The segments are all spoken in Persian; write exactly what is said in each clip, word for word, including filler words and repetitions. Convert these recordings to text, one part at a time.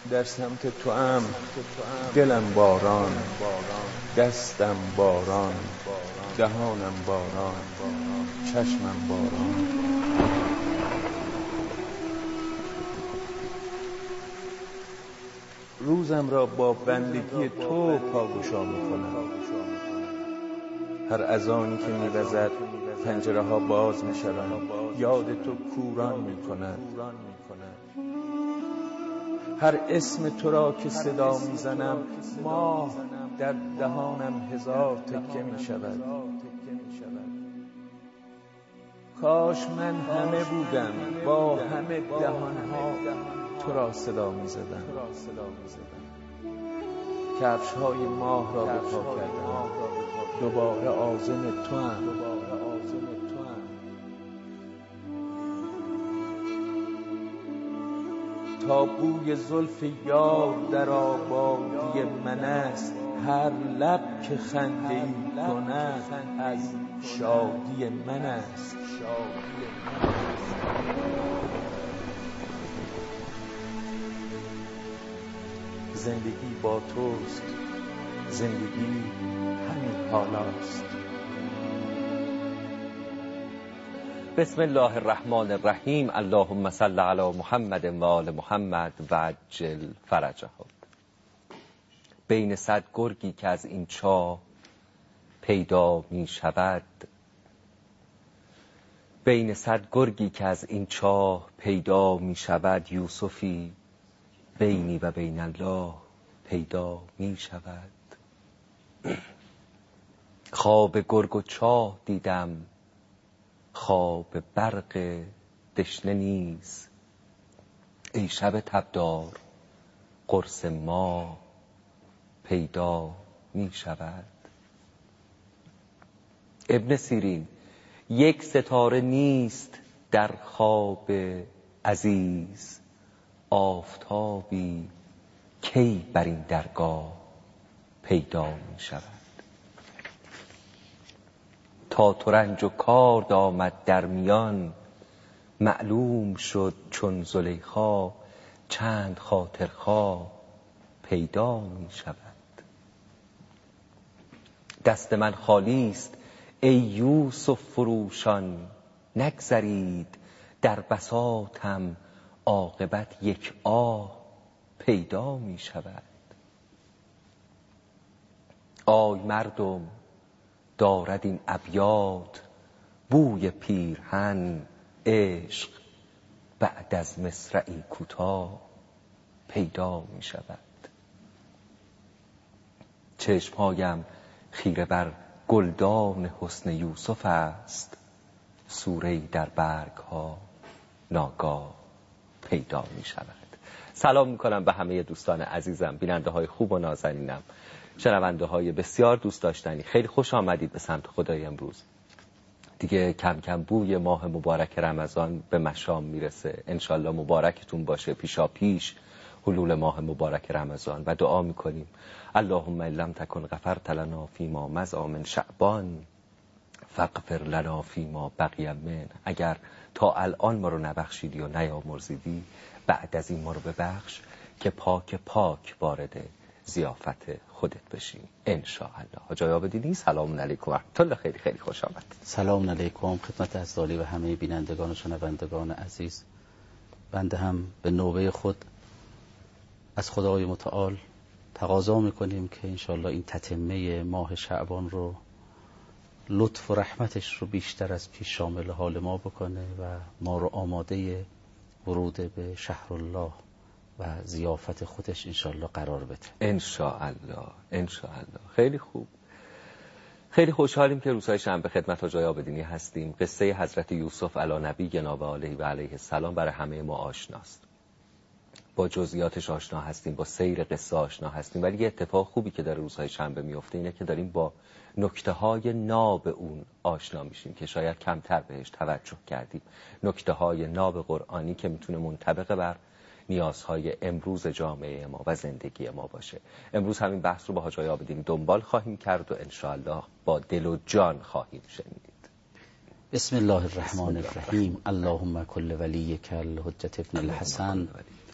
در سمت تو ام، دلم باران، دستم باران، دهانم باران، چشمم باران. روزم را با بندگی تو پاگشا می‌کنم. هر اذانی که می‌وزد پنجره ها باز می‌شوند، یاد تو کوران می‌کند. هر اسم تو را که صدا می‌زنم، ماه در دهانم هزار تکه می‌شود. کاش من همه بودم، با همه دهان‌ها تو را صدا می‌زدم. کفش‌های ماه را به پا کردم، دوباره عازم توام. تا بوی زلف یار در آبادی من است، هر لب که خنده‌ای کند از شادی من است. زندگی با توست، زندگی همین حالاست. بسم الله الرحمن الرحیم. اللهم صل علی محمد و آل محمد و عجل فرجهم. بین صد گرگی که از این چاه پیدا می شود، بین صد گرگی که از این چاه پیدا می شود، یوسفی بینی و بین الله پیدا می شود. خواب گرگ و چاه دیدم، خواب برق دشنه نیز. ای شب تبدار قرص ما پیدا می شود. ابن سیرین: یک ستاره نیست در خواب عزیز، آفتابی کی بر این درگاه پیدا می شود. تا ترنج و کارد آمد در میان، معلوم شد چون زلیخا چند خاطرخواه پیدا می شود. دست من خالی است ای یوسف فروشان، نگذرید در بساطم عاقبت یک آه پیدا می شود. آی مردم دارد این ابیات بوی پیرهن، عشق بعد از مصرعی کوتاه پیدا می شود. چشمهایم خیره بر گلدان حسن یوسف است، سوره‌ای در برگ ها ناگاه پیدا می شود. سلام می کنم به همه دوستان عزیزم، بیننده های خوب و نازنینم، شنونده های بسیار دوست داشتنی. خیلی خوش آمدید به سمت خدای امروز. دیگه کم کم بوی ماه مبارک رمضان به مشام میرسه. انشالله مبارکتون باشه پیشا پیش حلول ماه مبارک رمضان و دعا میکنیم اللهم ان لم تکن غفرت لنا فیما مضی من شعبان فاغفر لنا فیما بقی من. اگر تا الان ما رو نبخشیدی و نیامرزیدی، بعد از این ما رو ببخش که پاک پاک وارد ضیافت خودت بشیم ان شاء الله. حاج عابدینی: سلام علیکم و رحمت الله. خیلی خیلی خوش آمد. سلام علیکم خدمت عزیزانی و همه بینندگان و شنوندگان عزیز. بنده هم به نوبه خود از خدای متعال تقاضا میکنیم که انشاءالله این تتمه ماه شعبان رو لطف و رحمتش رو بیشتر از پیش شامل حال ما بکنه و ما رو آماده ورود به شهر الله و ضیافت خودش انشاءالله قرار بده انشاءالله. انشاءالله. خیلی خوب. خیلی خوشحالیم که روزهای شنبه خدمت حاج عابدینی هستیم. قصه حضرت یوسف علی نبینا و علیه و علیه السلام برای همه ما آشناست. با جزئیاتش آشنا هستیم، با سیر قصه آشنا هستیم، ولی یه اتفاق خوبی که در روزهای شنبه میفته اینه که داریم با نکته های ناب اون آشنا میشیم که شاید کمتر بهش توجه کردیم. نکته های ناب قرآنی که میتونه منطبق بر نیازهای امروز جامعه ما و زندگی ما باشه. امروز همین بحث رو با حاج عابدینی دنبال خواهیم کرد و انشاءالله با دل و جان خواهیم شنید. بسم الله الرحمن الرحیم. اللهم کل ولیک الحجة ابن الحسن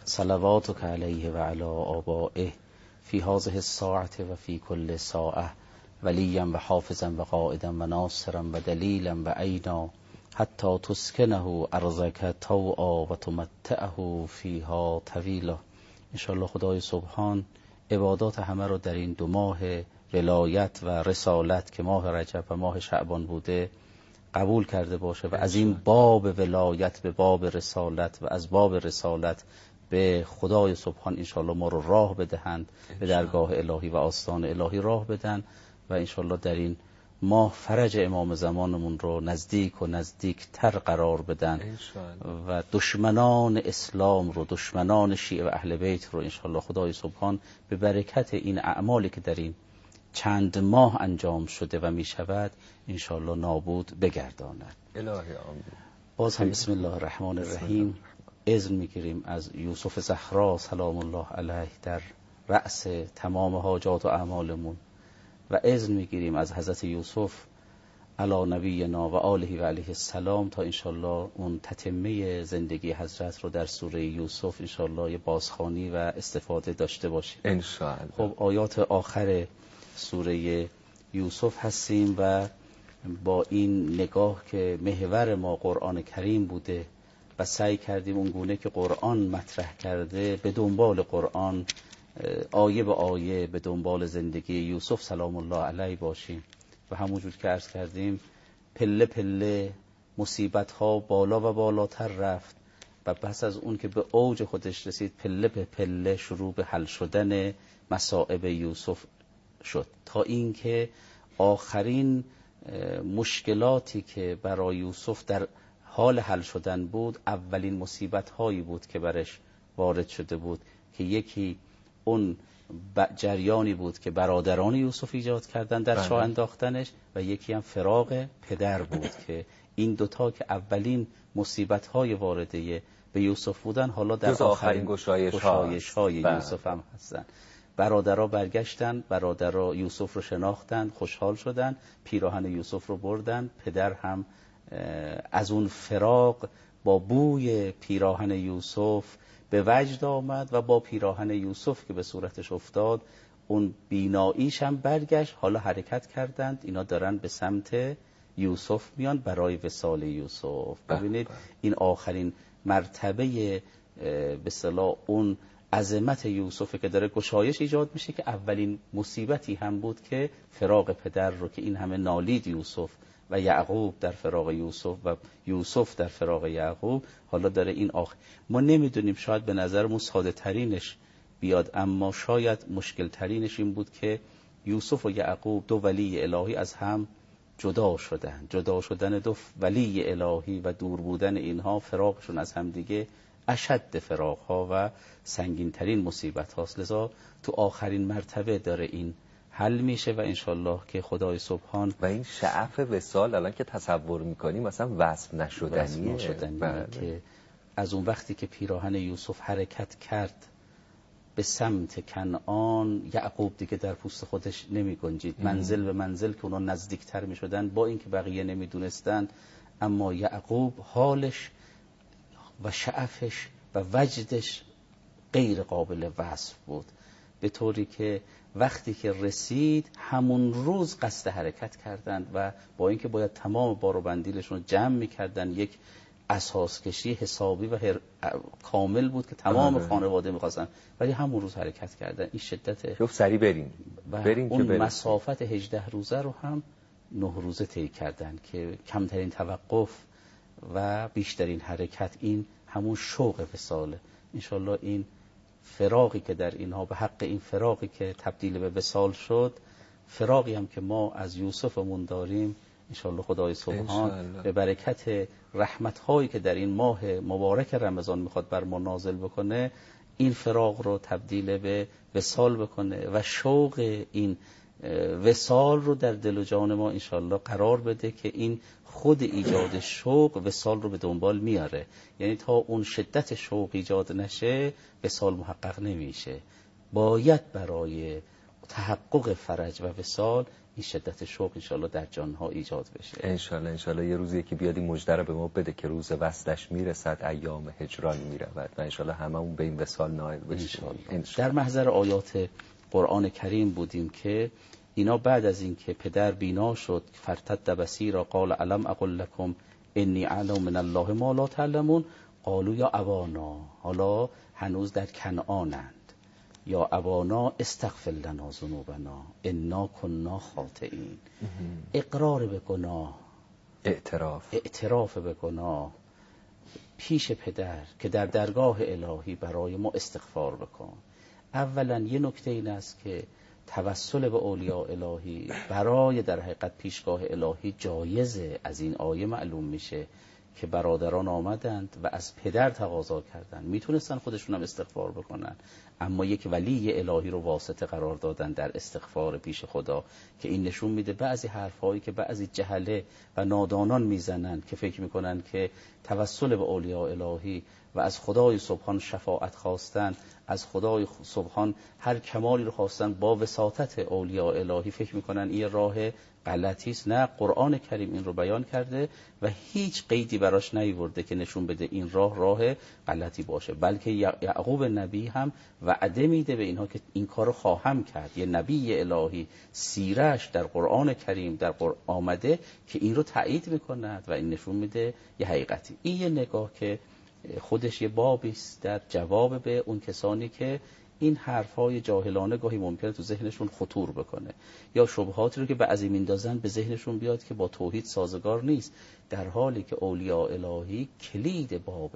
صلواتك علیه و علی آبائه فی هذه الساعة و فی کل ساعة ولیا و حافظا و قائدا و ناصرا و دلیلا و عینا حتی تسکنه ارضک طوعا و تمتعه فیها طویلا. انشاءالله خدای سبحان عبادات همه رو در این دو ماه ولایت و رسالت که ماه رجب و ماه شعبان بوده قبول کرده باشه و از این باب ولایت به باب رسالت و از باب رسالت به خدای سبحان انشاءالله ما رو راه بدهند، به درگاه الهی و آستان الهی راه بدن و انشاءالله در این ماه فرج امام زمانمون رو نزدیک و نزدیک تر قرار بدن و دشمنان اسلام رو، دشمنان شیعه و اهل بیت رو انشاءالله خدای سبحان به برکت این اعمالی که در این چند ماه انجام شده و می شود انشاءالله نابود بگرداند. الهی آمین. باز هم بسم الله الرحمن الرحیم اذن میگیریم از یوسف زهرا سلام الله علیه در رأس تمام حاجات و اعمالمون و اذن میگیریم از حضرت یوسف علی نبینا و آله و علیه السلام تا انشاءالله اون تتمه زندگی حضرت رو در سوره یوسف انشاءالله یه بازخوانی و استفاده داشته باشیم انشاءالله. خب آیات آخر سوره یوسف هستیم و با این نگاه که محور ما قرآن کریم بوده و سعی کردیم اون گونه که قرآن مطرح کرده به دنبال قرآن آیه به آیه به دنبال زندگی یوسف سلام الله علیه باشیم و همونجور که عرض کردیم پله پله مصیبت ها بالا و بالاتر رفت و پس از اون که به اوج خودش رسید پله به پله شروع به حل شدن مصائب یوسف شد تا اینکه آخرین مشکلاتی که برای یوسف در حال حل شدن بود اولین مصیبت هایی بود که برش وارد شده بود که یکی اون جریانی بود که برادران یوسف ایجاد کردن در چاه انداختنش و یکی هم فراق پدر بود که این دوتا که اولین مصیبت های وارده به یوسف بودن حالا در آخرین گشایش های یوسف هم هستن. برادرها برگشتن، برادرها یوسف رو شناختن، خوشحال شدن، پیراهن یوسف رو بردن، پدر هم از اون فراق با بوی پیراهن یوسف به وجد آمد و با پیراهن یوسف که به صورتش افتاد اون بیناییش هم برگشت. حالا حرکت کردند، اینا دارن به سمت یوسف میان برای وصال یوسف. ببینید این آخرین مرتبه به اصطلاح اون عظمت یوسف که داره گشایش ایجاد میشه که اولین مصیبتی هم بود که فراق پدر رو که این همه نالید یوسف و یعقوب در فراق یوسف و یوسف در فراق یعقوب. حالا داره این آخر ما نمیدونیم، شاید به نظرمون ساده ترینش بیاد اما شاید مشکل ترینش این بود که یوسف و یعقوب دو ولی الهی از هم جدا شدن. جدا شدن دو ولی الهی و دور بودن اینها فراقشون از هم دیگه اشد فراق ها و سنگین ترین مصیبت هاست. لذا تو آخرین مرتبه داره این حل میشه و انشالله که خدای سبحان و این شعف وصال الان که تصور میکنیم مثلا وصف نشدنیه, نشدنیه که از اون وقتی که پیراهن یوسف حرکت کرد به سمت کنعان، یعقوب دیگه در پوست خودش نمی گنجید. منزل به منزل که اونا نزدیکتر می شدن با اینکه بقیه نمی دونستن، اما یعقوب حالش و شعفش و وجدش غیر قابل وصف بود، به طوری که وقتی که رسید همون روز قصد حرکت کردند و با اینکه باید تمام بار و بندیلشون رو جمع می‌کردن، یک اساس کشی حسابی و هر... کامل بود که تمام خانواده می‌خواستن، ولی همون روز حرکت کردن. این شدت گفت سری بریم و بریم اون که بریم. مسافت هجده روزه رو هم نه روزه طی کردن که کمترین توقف و بیشترین حرکت. این همون شوق وصاله. انشالله این فراقی که در اینها به حق این فراقی که تبدیل به وصال شد، فراقی هم که ما از یوسفمون داریم، انشالله خدای سبحان به برکت رحمت‌هایی که در این ماه مبارک رمضان میخواد بر ما نازل بکنه، این فراق رو تبدیل به وصال بکنه و شوق این وصال رو در دل و جان ما انشالله قرار بده که این خود ایجاد شوق وصال رو به دنبال میاره. یعنی تا اون شدت شوق ایجاد نشه وصال محقق نمیشه. باید برای تحقق فرج و وصال این شدت شوق انشالله در جانها ایجاد بشه. انشالله انشالله یه روزی که بیاد این مژده رو به ما بده که روز وصلش میرسد، ایام هجران میرود و انشالله هممون به این وصال نائل بشیم. در محضر آیات قرآن کریم بودیم که اینا بعد از این که پدر بینا شد فرتد بصیرا قال الم اقل لكم انی اعلم من الله ما لا تعلمون قالوا یا ابانا، حالا هنوز در کنعانند، یا ابانا استغفر لنا ذنوبنا انا كنا خاطئین. اقرار به گناه، اعتراف اعتراف به گناه پیش پدر که در درگاه الهی برای ما استغفار بکن. اولا یه نکته این است که توسل به اولیاء الهی برای در حقیقت پیشگاه الهی جایزه. از این آیه معلوم میشه که برادران آمدند و از پدر تقاضا کردند، میتونستن خودشون هم استغفار بکنن، اما یک ولی الهی رو واسطه قرار دادن در استغفار پیش خدا، که این نشون میده بعضی حرفایی که بعضی جهله و نادانان میزنن که فکر میکنن که توسل به اولیاء الهی و از خدای سبحان شفاعت خواستن، از خدای سبحان هر کمالی رو خواستن با وساطت اولیاء الهی، فکر میکنن این راه غلطی است. نه، قرآن کریم این رو بیان کرده و هیچ قیدی براش نیورده که نشون بده این راه راه غلطی باشه، بلکه یعقوب نبی هم وعده میده به اینها که این کارو خواهم کرد. یه نبی الهی سیرش در قرآن کریم در قرآن آمده که این رو تایید میکند و این نشون میده یه حقیقتی. این یه نگاه که خودش یه بابی است در جواب به اون کسانی که این حرفای جاهلانه گاهی ممکنه تو ذهنشون خطور بکنه، یا شبهاتی رو که بعضی میندازن به ذهنشون بیاد که با توحید سازگار نیست، در حالی که اولیاء الهی کلید باب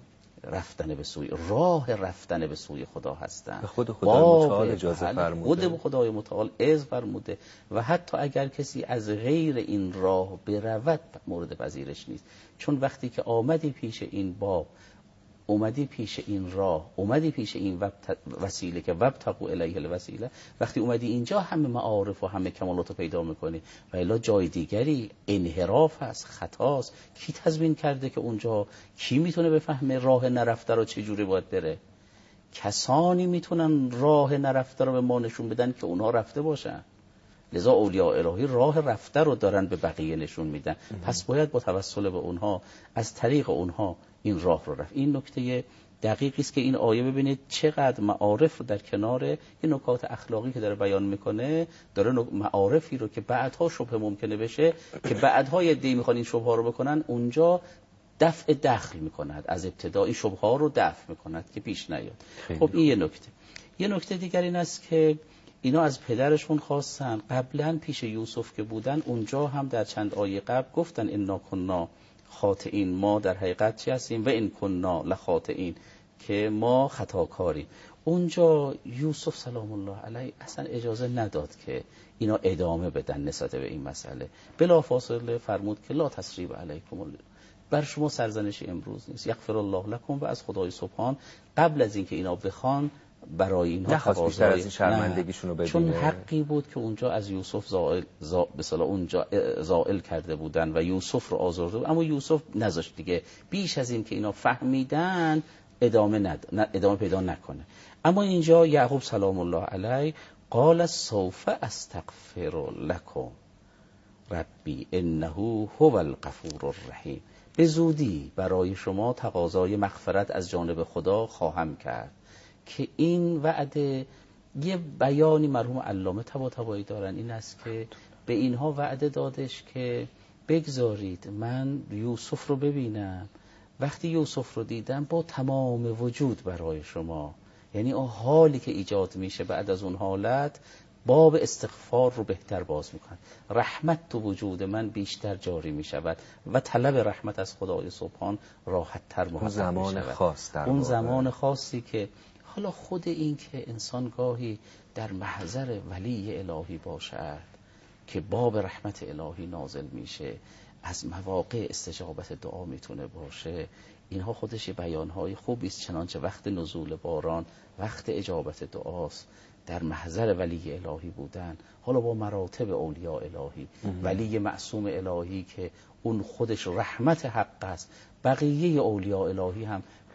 رفتن به سوی راه رفتن به سوی خدا هستن. خود خدای متعال اجازه فرموده، خود خدای متعال اذن فرموده و حتی اگر کسی از غیر این راه برود مورد پذیرش نیست. چون وقتی که آمدی پیش این باب، اومدی پیش این راه، اومدی پیش این وسیله که وابتغوا الیه الوسیله، وقتی اومدی اینجا همه معارف و همه کمالات رو پیدا میکنی و الا جای دیگری انحراف هست، خطاست. کی تضمین کرده که اونجا کی میتونه بفهمه راه نرفته رو چه جوری باید بره؟ کسانی میتونن راه نرفته رو به ما نشون بدن که اونها رفته باشن. لذا اولیاء الهی راه رفته رو دارن به بقیه نشون میدن، پس باید با توسل به اونها از طریق اونها این راه رو رفت. این نکته دقیقی است که این آیه ببینید چقدر معارف رو در کنار این نکات اخلاقی که داره بیان میکنه، داره معارفی رو که بعدها شبهه ممکنه بشه که بعدها یه عده‌ای میخوان این شبهه رو بکنن، اونجا دفع دخل میکند، از ابتدا این شبهه رو دفع میکند که پیش نیاد. خب این یه نکته. یه نکته دیگر این است که اینا از پدرشون خواستن، قبلا پیش یوسف که بودن اونجا هم در چند آیه قبل گفتن انا کنا خاطئین، ما در حقیقت چی هستیم؟ و این کنا لخاطئین، که ما خطاکاریم. اونجا یوسف سلام الله علیه اصلا اجازه نداد که اینا ادامه بدن نسبت به این مسئله، بلافاصله فرمود که لا تسریب علیکم، بر شما سرزنش امروز نیست، یغفر الله لکم، و از خدای سبحان قبل از اینکه اینا بخوان برای اینها تقاضای از این شرمندگیشونو ببینه، چون حقی بود که اونجا از یوسف زائل زا... به اصطلاح اونجا زائل کرده بودن و یوسف رو آزرده بود، اما یوسف نذاشت دیگه بیش از این که اینا فهمیدن ادامه ند... ادامه پیدا نکنه. اما اینجا یعقوب سلام الله علیه قال سوف استغفر لکم ربی انه هو الغفور الرحیم، به زودی برای شما تقاضای مغفرت از جانب خدا خواهم کرد. که این وعده یه بیانی مرحوم علامه طباطبایی دارن، این است که به اینها وعده دادش که بگذارید من یوسف رو ببینم، وقتی یوسف رو دیدم با تمام وجود برای شما، یعنی اون حالی که ایجاد میشه بعد از اون حالت باب استغفار رو بهتر باز میکنه، رحمت تو وجود من بیشتر جاری میشود و طلب رحمت از خدای سبحان راحت تر محقق میشود. اون زمان خاص در اون زمان خاصی که حالا خود این که انسان گاهی در محضر ولی الهی باشد که باب رحمت الهی نازل میشه، از مواقع استجابت دعا میتونه باشه، اینها خودش بیانهای خوبی است. چنانچه وقت نزول باران وقت اجابت دعاست، در محضر ولی الهی بودن، حالا با مراتب اولیاء الهی، ولی معصوم الهی که اون خودش رحمت حق است، بقیه اولیاء الهی هم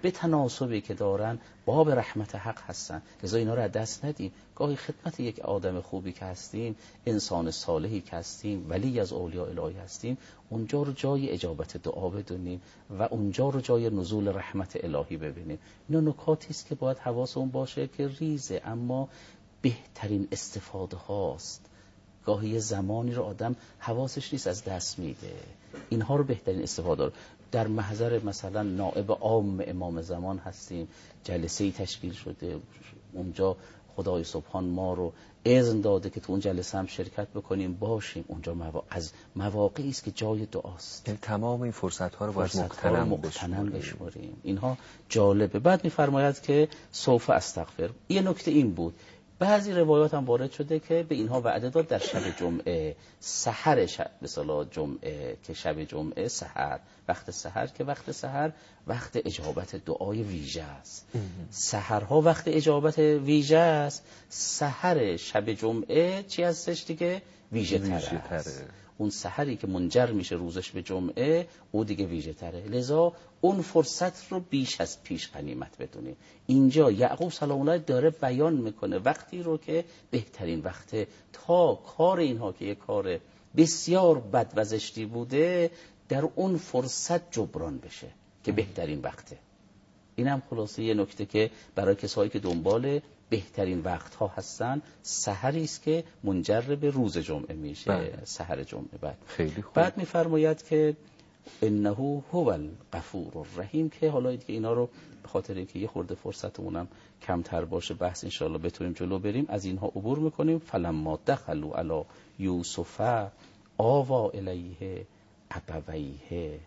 به تناسبی که دارن باب رحمت حق هستن. لذا اینا رو از دست ندیم. گاهی خدمت یک آدم خوبی که هستیم، انسان صالحی که هستیم، ولی از اولیاء الهی هستیم، اونجا رو جای اجابت دعا بدونیم و اونجا رو جای نزول رحمت الهی ببینیم. اینا نکاتی است که باید حواسمون باشه که ریزه، اما بهترین استفاده هاست. گاهی یه زمانی رو آدم حواسش نیست، از دست میده. اینها رو بهترین استفاده رو در محضر مثلا نائب عام امام زمان هستیم، جلسه‌ای تشکیل شده، اونجا خدای سبحان ما رو اذن داده که تو اون جلسه هم شرکت بکنیم، باشیم اونجا. موا... از مواقعی است که جای دعاست. یعنی تمام این فرصت ها رو باید مغتنم مغتنم بشماریم. اینها جالبه. بعد میفرماید که سوف استغفر. یه نکته این بود، بعضی روایات هم وارد شده که به اینها وعده داد در شب جمعه، سحر شب به صلاح جمعه، که شب جمعه سحر، وقت سحر که وقت سحر وقت اجابت دعای ویژه است. سحرها وقت اجابت ویژه است، سحر شب جمعه چی هستش دیگه؟ ویژه تر است. اون سحری که منجر میشه روزش به جمعه، او دیگه ویژه تره. لذا اون فرصت رو بیش از پیش غنیمت بدونیم. اینجا یعقوب سلام الله داره بیان میکنه وقتی رو که بهترین وقته تا کار اینها که یک کار بسیار بد و زشتی بوده در اون فرصت جبران بشه که بهترین وقته. این هم خلاصه یه نکته که برای کسایی که دنبال بهترین وقتها هستن، سحری است که منجر به روز جمعه میشه. بله. سحر جمعه. بعد خیلی خوب. بعد میفرماید که انه هو الغفور الرحیم، که حالا دیگه اینا رو به خاطر اینکه یه خورده فرصتمونم کمتر باشه بحث انشاءالله بتونیم جلو بریم، از اینها عبور میکنیم. فلما دخلوا علی یوسف آوا الیه ابویه.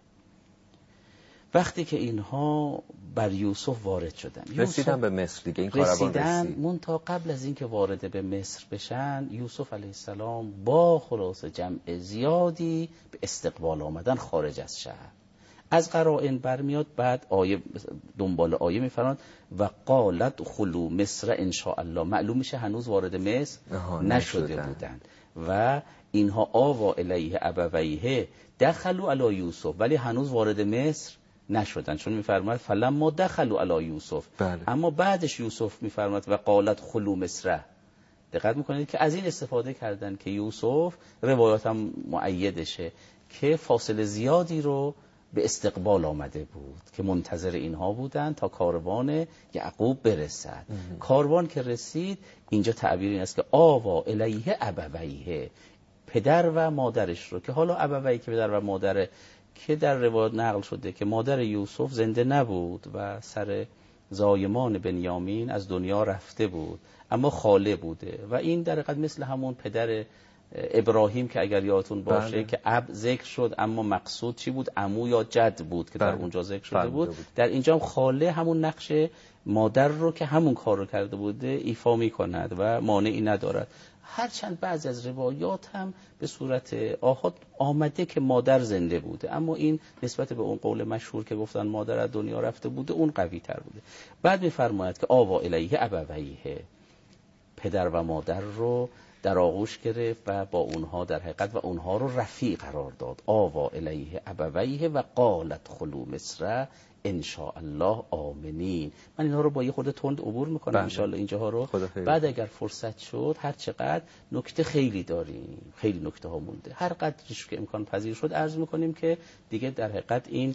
وقتی که اینها بر یوسف وارد شدن، رسیدن به مصر دیگه، این کاروان رسید. منتها قبل از اینکه وارد به مصر بشن، یوسف علیه السلام با خلاصه جمع زیادی به استقبال آمدن خارج از شهر. از قرائن برمیاد، بعد آیه دنبال آیه میفرماند و قالت خلو مصر ان شاء الله. معلوم میشه هنوز وارد مصر نشده بودند و اینها آوا الیه ابویه دخلوا علی یوسف، ولی هنوز وارد مصر نشدن، چون میفرماید فلما دخلوا علی یوسف. بله. اما بعدش یوسف میفرماید و قالت خلو مصر. دقت میکنید که از این استفاده کردن که یوسف، روایات هم مؤیدشه، که فاصله زیادی رو به استقبال آمده بود که منتظر اینها بودن تا کاروان یعقوب برسد. امه. کاروان که رسید، اینجا تعبیر این است که آوا الیه ابویه، پدر و مادرش رو، که حالا ابویه که پدر و مادر، که در روایات نقل شده که مادر یوسف زنده نبود و سر زایمان بنیامین از دنیا رفته بود، اما خاله بوده و این در حقیقت مثل همون پدر ابراهیم که اگر یادتون باشه بله. که اب ذکر شد اما مقصود چی بود؟ عمو یا جد بود که بله. در اونجا ذکر شده بله. بود. در اینجا هم خاله همون نقش مادر رو که همون کار رو کرده بوده ایفا می کند و مانعی ندارد. هرچند بعضی از روایات هم به صورت آحاد آمده که مادر زنده بوده، اما این نسبت به اون قول مشهور که گفتن مادر از دنیا رفته بوده اون قوی تر بوده. بعد میفرماید که آوا الیه ابویه، پدر و مادر رو در آغوش گرفت و با اونها در حقیقت و اونها رو رفیق قرار داد. آوا الیه ابویه و قالت خلو مصر ان شاء الله آمنین. من اینها رو با یه خورده تند عبور میکنم ان شاء الله اینجاها رو. بعد اگر فرصت شد هر چقدر نکته خیلی داریم، خیلی نکته ها مونده، هر قدرش که امکان پذیر شد عرض میکنیم که دیگه در حقیقت این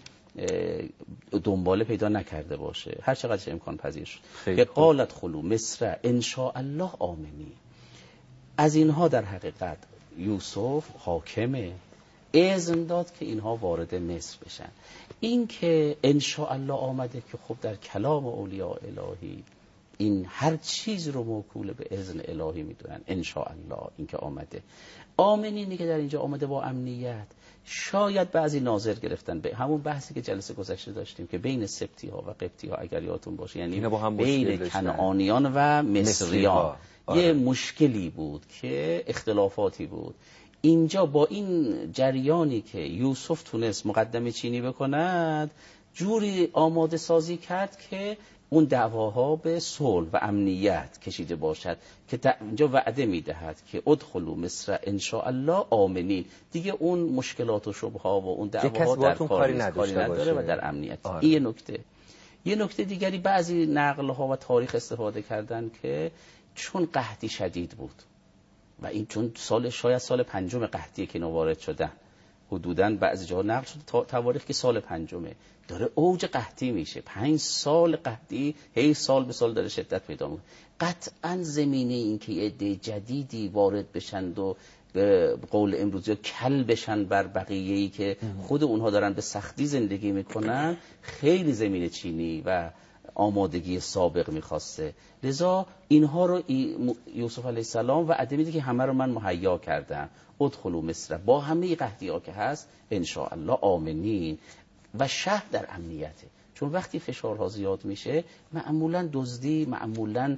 دنباله پیدا نکرده باشه، هر چقدر امکان پذیر شد. که قالت خلو مصر ان شاء الله آمنین. از اینها در حقیقت یوسف حاکمه، اذن داد که اینها وارد مصر بشن. این که ان شاء الله آمده که خب در کلام اولیاء الهی این هر چیز رو موکول به اذن الهی میدونن. ان شاء الله این که آمده، آمنینی که در اینجا آمده با امنیت. شاید بعضی ناظر گرفتن به همون بحثی که جلسه گذشته داشتیم که بین سبتی ها و قبطی ها اگر یادتون باشه، یعنی بین کنعانیان و مصریان آره. یه مشکلی بود که اختلافاتی بود. اینجا با این جریانی که یوسف تونست مقدمه چینی بکند، جوری آماده سازی کرد که اون دعواها به صلح و امنیت کشیده باشد، که اینجا وعده میدهد که ادخلوا مصر ان شاء الله آمنین. دیگه اون مشکلات و شبهه و اون دعواها در کاری نداره و در امنیت. آره. این نکته. یه نکته دیگری بعضی نقل‌ها و تاریخ استفاده کردن که چون قحطی شدید بود و این چون سال شاید سال پنجم قحطی که اینا وارد شدن، حدوداً بعضی جاها نقل شده تا تواریخ که سال پنجمه داره اوج قحطی میشه، پنج سال قحطی هی سال به سال داره شدت پیدا میکنه. قطعاً زمینه این که یه عده جدیدی وارد بشن و به قول امروزی کل بشن بر بقیه‌ای که خود اونها دارن به سختی زندگی میکنن، خیلی زمینه چینی و آمادگی سابق میخواسته. لذا اینها رو یوسف علیه السلام و ادمی که همه رو من مهیا کردم، ادخلوا مصر، با همه قحطی ها که هست ان شاء الله آمنین، و شهر در امنیته. چون وقتی فشارها زیاد میشه معمولا دزدی، معمولا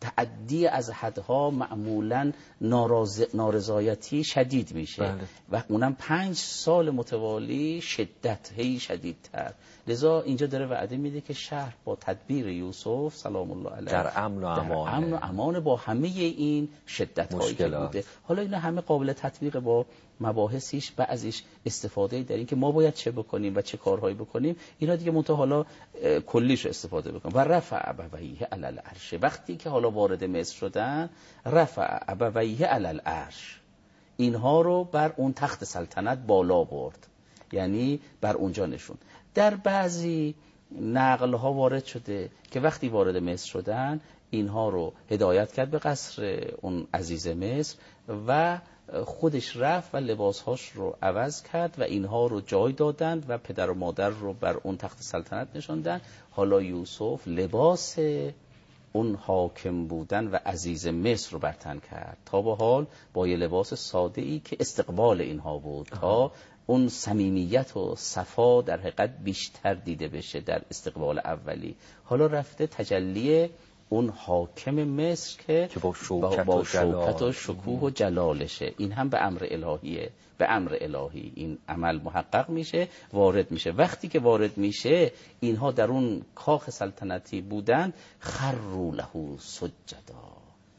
تعدی از حدها، معمولا ناراض... نارضایتی شدید میشه. بله. و اونم پنج سال متوالی شدت هی شدیدتر. لذا اینجا داره وعده میده که شهر با تدبیر یوسف سلام الله علیه در امن و امان، در امن و امان با همه این شدت هایی که بوده. حالا اینا همه قابل تطبیق با مباحثیش، بعضیش استفاده در این که ما باید چه بکنیم و چه کارهایی بکنیم. اینا دیگه منتها حالا کلیش استفاده بکنیم. و رفع ابویه علی العرش، وقتی که حالا وارد مصر شدن، رفع ابویه علی العرش، اینها رو بر اون تخت سلطنت بالا برد، یعنی بر اونجا نشون. در بعضی نقل ها وارد شده که وقتی وارد مصر شدن اینها رو هدایت کرد به قصر اون عزیز مصر و خودش رفت و لباسهاش رو عوض کرد و اینها رو جای دادند و پدر و مادر رو بر اون تخت سلطنت نشوندن. حالا یوسف لباس اون حاکم بودن و عزیز مصر رو برتن کرد، تا به حال با یه لباس ساده ای که استقبال اینها بود، تا اون صمیمیت و صفا در حقیقت بیشتر دیده بشه در استقبال اولی. حالا رفته تجلی اون حاکم مصر که, که با شوکت, با و, شوکت و شکوه و جلالشه. این هم به امر الهیه، به امر الهی این عمل محقق میشه، وارد میشه. وقتی که وارد میشه اینها در اون کاخ سلطنتی بودند، خروا له سجدا،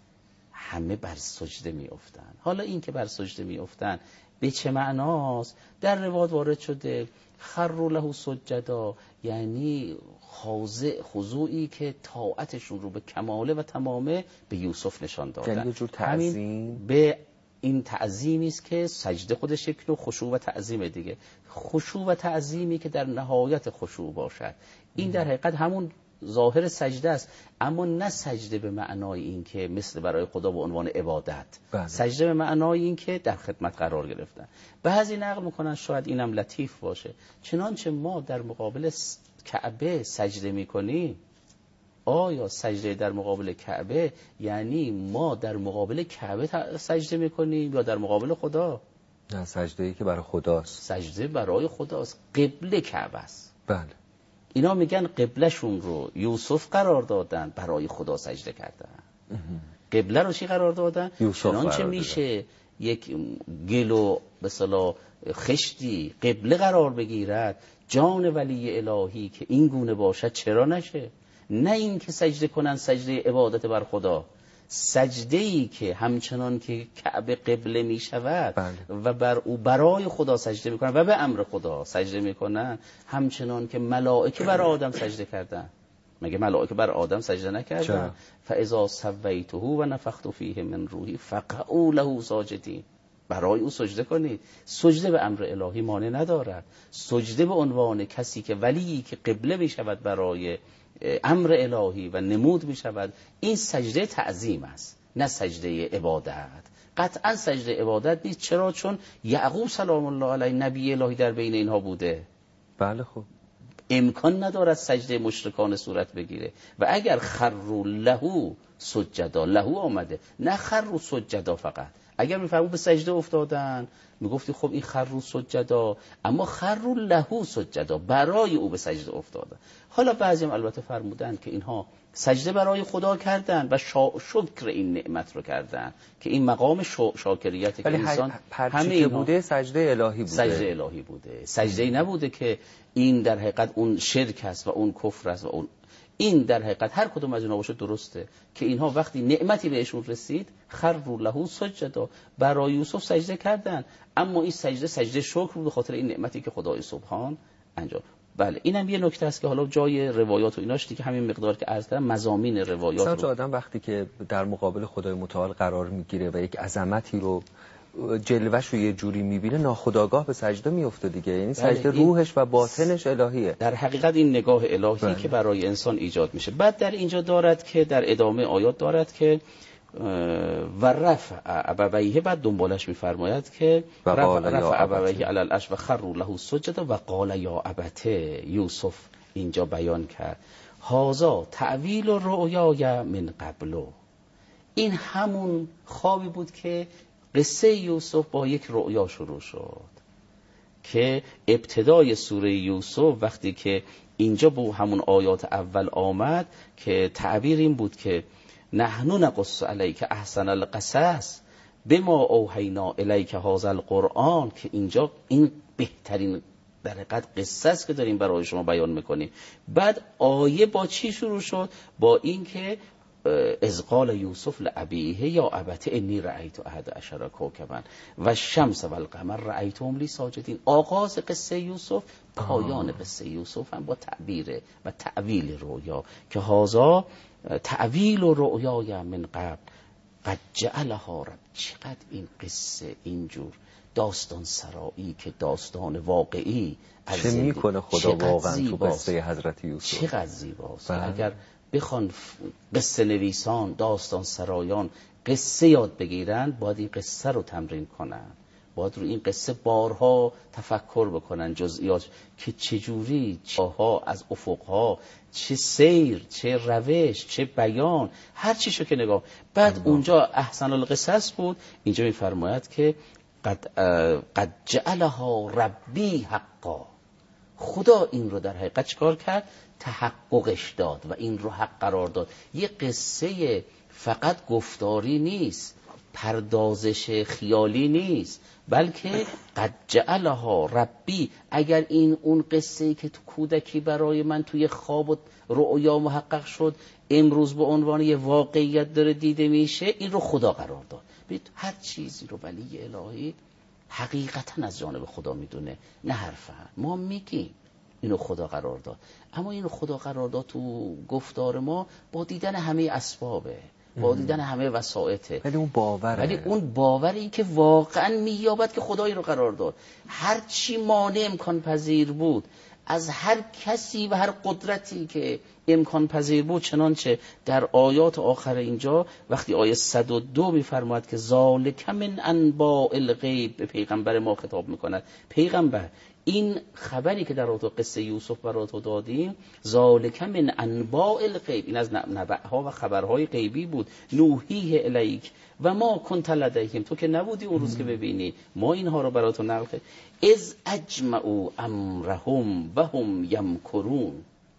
همه بر سجده میافتند. حالا این که بر سجده میافتند به چه معناست؟ در روایت وارد شده خروا له سجدا یعنی خاضع، خضوعی که طاعتشون رو به کماله و تمامه به یوسف نشان دادن. یعنی یه جور تعظیم، به این تعظیمی است که سجده خودش شکل و خشوع و تعظیم دیگه. خشوع و تعظیمی که در نهایت خشوع باشد، این در حقیقت همون ظاهر سجده است، اما نه سجده به معنای این که مثل برای خدا به عنوان عبادت. بله. سجده به معنای این که در خدمت قرار گرفتن. بعضی نقل میکنن شاید اینم لطیف باشه، چنانچه ما در مقابل کعبه سجده میکنیم، آیا سجده در مقابل کعبه یعنی ما در مقابل کعبه سجده میکنیم یا در مقابل خدا؟ نه، سجده‌ای که برای خداست. سجده برای خداست، قبله کعبه است. بله. اینا میگن قبلشون رو یوسف قرار دادن، برای خدا سجده کردن. قبله رو چی قرار دادن؟ چنانچه میشه یک گل و به اصطلاح خشتی قبله قرار بگیرد، جان ولی الهی که این گونه باشد چرا نشه؟ نه این که سجده کنن سجده عبادت بر خدا، سجده‌ای که همچنان که کعبه قبله می شود و بر او برای خدا سجده میکنن و به امر خدا سجده میکنن، همچنان که ملائکه بر آدم سجده کردن. مگه ملائکه بر آدم سجده نکردن؟ فاذا سویته و نفخت فیه من روحی فقعوا له ساجدین، برای او سجده کنید. سجده به امر الهی مانع ندارد. سجده به عنوان کسی که ولی که قبله می شود برای امر الهی و نمود می شود، این سجده تعظیم است، نه سجده عبادت. قطعا سجده عبادت نیست. چرا؟ چون یعقوب سلام الله علیه نبی الهی در بین اینها بوده. بله. خب امکان ندارد سجده مشرکان صورت بگیره. و اگر خروا له سجدا، له آمده، نه خروا سجدا فقط. اگر میفهمو به سجده افتادن میگفتی خب این خروا سجدا، اما خروا له سجدا، برای او به سجده افتادن. حالا بعضی هم البته فرمودن که اینها سجده برای خدا کردن و شا... شکر این نعمت رو کردن که این مقام شا... شاکریت که انسان همه که بوده سجده الهی بوده. سجده الهی بوده، سجده نبوده که این در حقیقت اون شرک است و اون کفر است و اون این در حقیقت هر کدوم از اینا باشه درسته که اینها وقتی نعمتی بهشون رسید خروا له سجدا، برای یوسف سجده کردن، اما این سجده سجده شکر بود به خاطر این نعمتی که خدای سبحان انجام. بله اینم یه نکته است که حالا جای روایات و ایناش دیگه همین مقدار که عرض کردم مضامین روایات رو آدم وقتی که در مقابل خدای متعال قرار میگیره و یک عظمتی رو جلوه‌ش رو یه جوری میبینه ناخودآگاه به سجده میفته دیگه، یعنی سجده روحش و باطنش الهیه. در حقیقت این نگاه الهی بله. که برای انسان ایجاد میشه. بعد در اینجا دارد که در ادامه آیات دارد که و رفع ابویه، بعد دنبالش میفرماید که رفع ابویه علی العرش و خروا له سجدا و قال یا ابته. یوسف اینجا بیان کرد هازا تعویل رؤیای من قبلو، این همون خوابی بود که قصه یوسف با یک رؤیا شروع شد که ابتدای سوره یوسف وقتی که اینجا با همون آیات اول آمد که تعبیر این بود که نحنو نقص علیک احسن القصص بما اوحینا الیک هذا القرآن، که اینجا این بهترین در حقیقت قصه است که داریم برای شما بیان میکنیم. بعد آیه با چی شروع شد؟ با این که اذ قال یوسف لابیه یا ابت انی رأیت احد عشر کوکبا و الشمس و القمر رأیتهم لی ساجدین. آغاز قصه یوسف، پایان قصه یوسف هم با تعبیر و تعویل رؤیا که هذا تعویل و رؤیای من قبل قد جعلها رب. چقدر این قصه اینجور داستان سرایی که داستان واقعی چه میکنه خدا واقعا تو قصه حضرت یوسف، چقدر زیباست. اگر بخوان قصه نویسان، داستان سرایان قصه یاد بگیرن، باید این قصه رو تمرین کنن، باید رو این قصه بارها تفکر بکنن، جزئیات که چجوری چاها از افقها، چه سیر، چه روش، چه بیان، هر چیشو که نگاه. بعد اونجا احسن القصص بود، اینجا میفرماید که قد, قد جعلها ربی حقا. خدا این رو در حقیقت چکار کرد؟ تحققش داد و این رو حق قرار داد. یه قصه فقط گفتاری نیست، پردازش خیالی نیست، بلکه قد جعلها ربی. اگر این اون قصه‌ای که تو کودکی برای من توی خواب و رؤیا محقق شد امروز به عنوان یه واقعیت داره دیده میشه، این رو خدا قرار داد. ببینید هر چیزی رو ولی الهی حقیقتا از جانب خدا میدونه، نه حرفاً. ما میگیم اینو خدا قرار داد، اما اینو خدا قرار داد تو گفتار ما با دیدن همه اسبابه، با دیدن همه وسایطه، ولی اون باوره، ولی اون باوره این که واقعا مییابد که خدایی رو قرار داد. هر چی مانع امکان پذیر بود از هر کسی و هر قدرتی که امکان پذیر بود، چنانچه در آیات آخر اینجا وقتی آیه صد و دو میفرماید که ذالک من انباء الغیب، به پیغمبر ما خطاب میکند. پیغمبر این خبری که در قصه یوسف برات دادیم، ذالک من انباء الغیب، این از نبأها و خبرهای غیبی بود. نوحیه الیک و ما کنت لدیهم، تو که نبودی اون روز که ببینی، ما اینها رو برات نقل کردیم. اذ اجمعوا امرهم و هم یمکرون،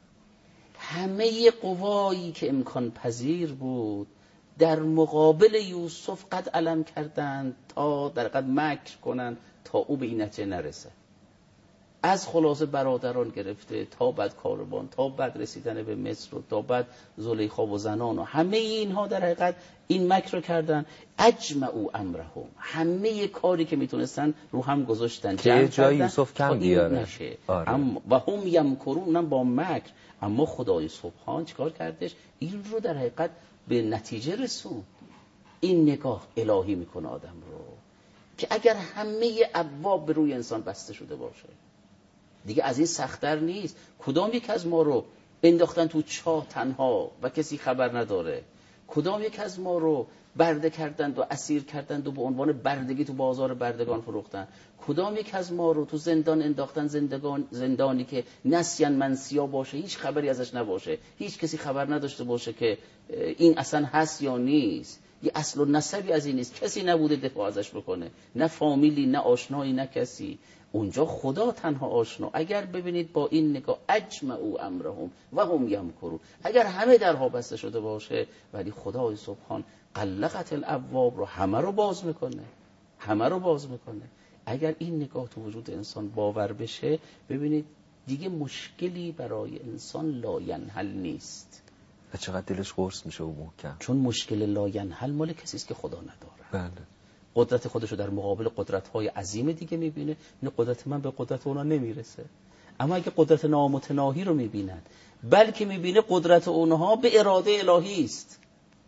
همه قوایی که امکان پذیر بود در مقابل یوسف قد علم کردند تا در قد مکر کنند تا او به این نتیجه نرسه. از خلاصه برادران گرفته تا بعد کاروان، تا بعد رسیدن به مصر و تا بعد زلیخا و زنان و همه اینها در حقیقت این مکر رو کردن. اجمعوا امرهم، همه کاری که میتونستن رو هم گذاشتن، که جای یوسف کم بیاره. آره. هم و هم یمکرون با مکر. اما خدای سبحان چیکار کردش؟ این رو در حقیقت به نتیجه رسون. این نگاه الهی میکنه آدم رو که اگر همه ابواب به روی انسان بسته شده باشه دیگه از این سخت‌تر نیست. کدام یک از ما رو انداختن تو چاه تنها و کسی خبر نداره؟ کدام یک از ما رو برده کردند و اسیر کردند و به عنوان بردگی تو بازار بردگان فروختن؟ کدام یک از ما رو تو زندان انداختن، زندگان زندانی که نسیان منسیا باشه، هیچ خبری ازش نباشه، هیچ کسی خبر نداشته باشه که این اصلا هست یا نیست، یه اصل و نسبی از این نیست، کسی نبوده دفاع ازش بکنه، نه فامیلی، نه آشنایی، نه کسی. اونجا خدا تنها آشنا. اگر ببینید با این نگاه اجمعوا امرهم و هم یمکرون، اگر همه درها بسته شده باشه ولی خدای سبحان غلقت الابواب رو همه رو باز میکنه، همه رو باز میکنه. اگر این نگاه تو وجود انسان باور بشه، ببینید دیگه مشکلی برای انسان لاینحل نیست. و چقدر دلش قرص میشه و محکم، چون مشکل لاینحل مال کسی است که خدا نداره. بله. قدرت خودشو در مقابل قدرت‌های عظیم دیگه میبینه، این قدرت من به قدرت اونا نمیرسه. اما اگه قدرت نامتناهی رو میبیند، بلکه میبینه قدرت اونها به اراده الهی است،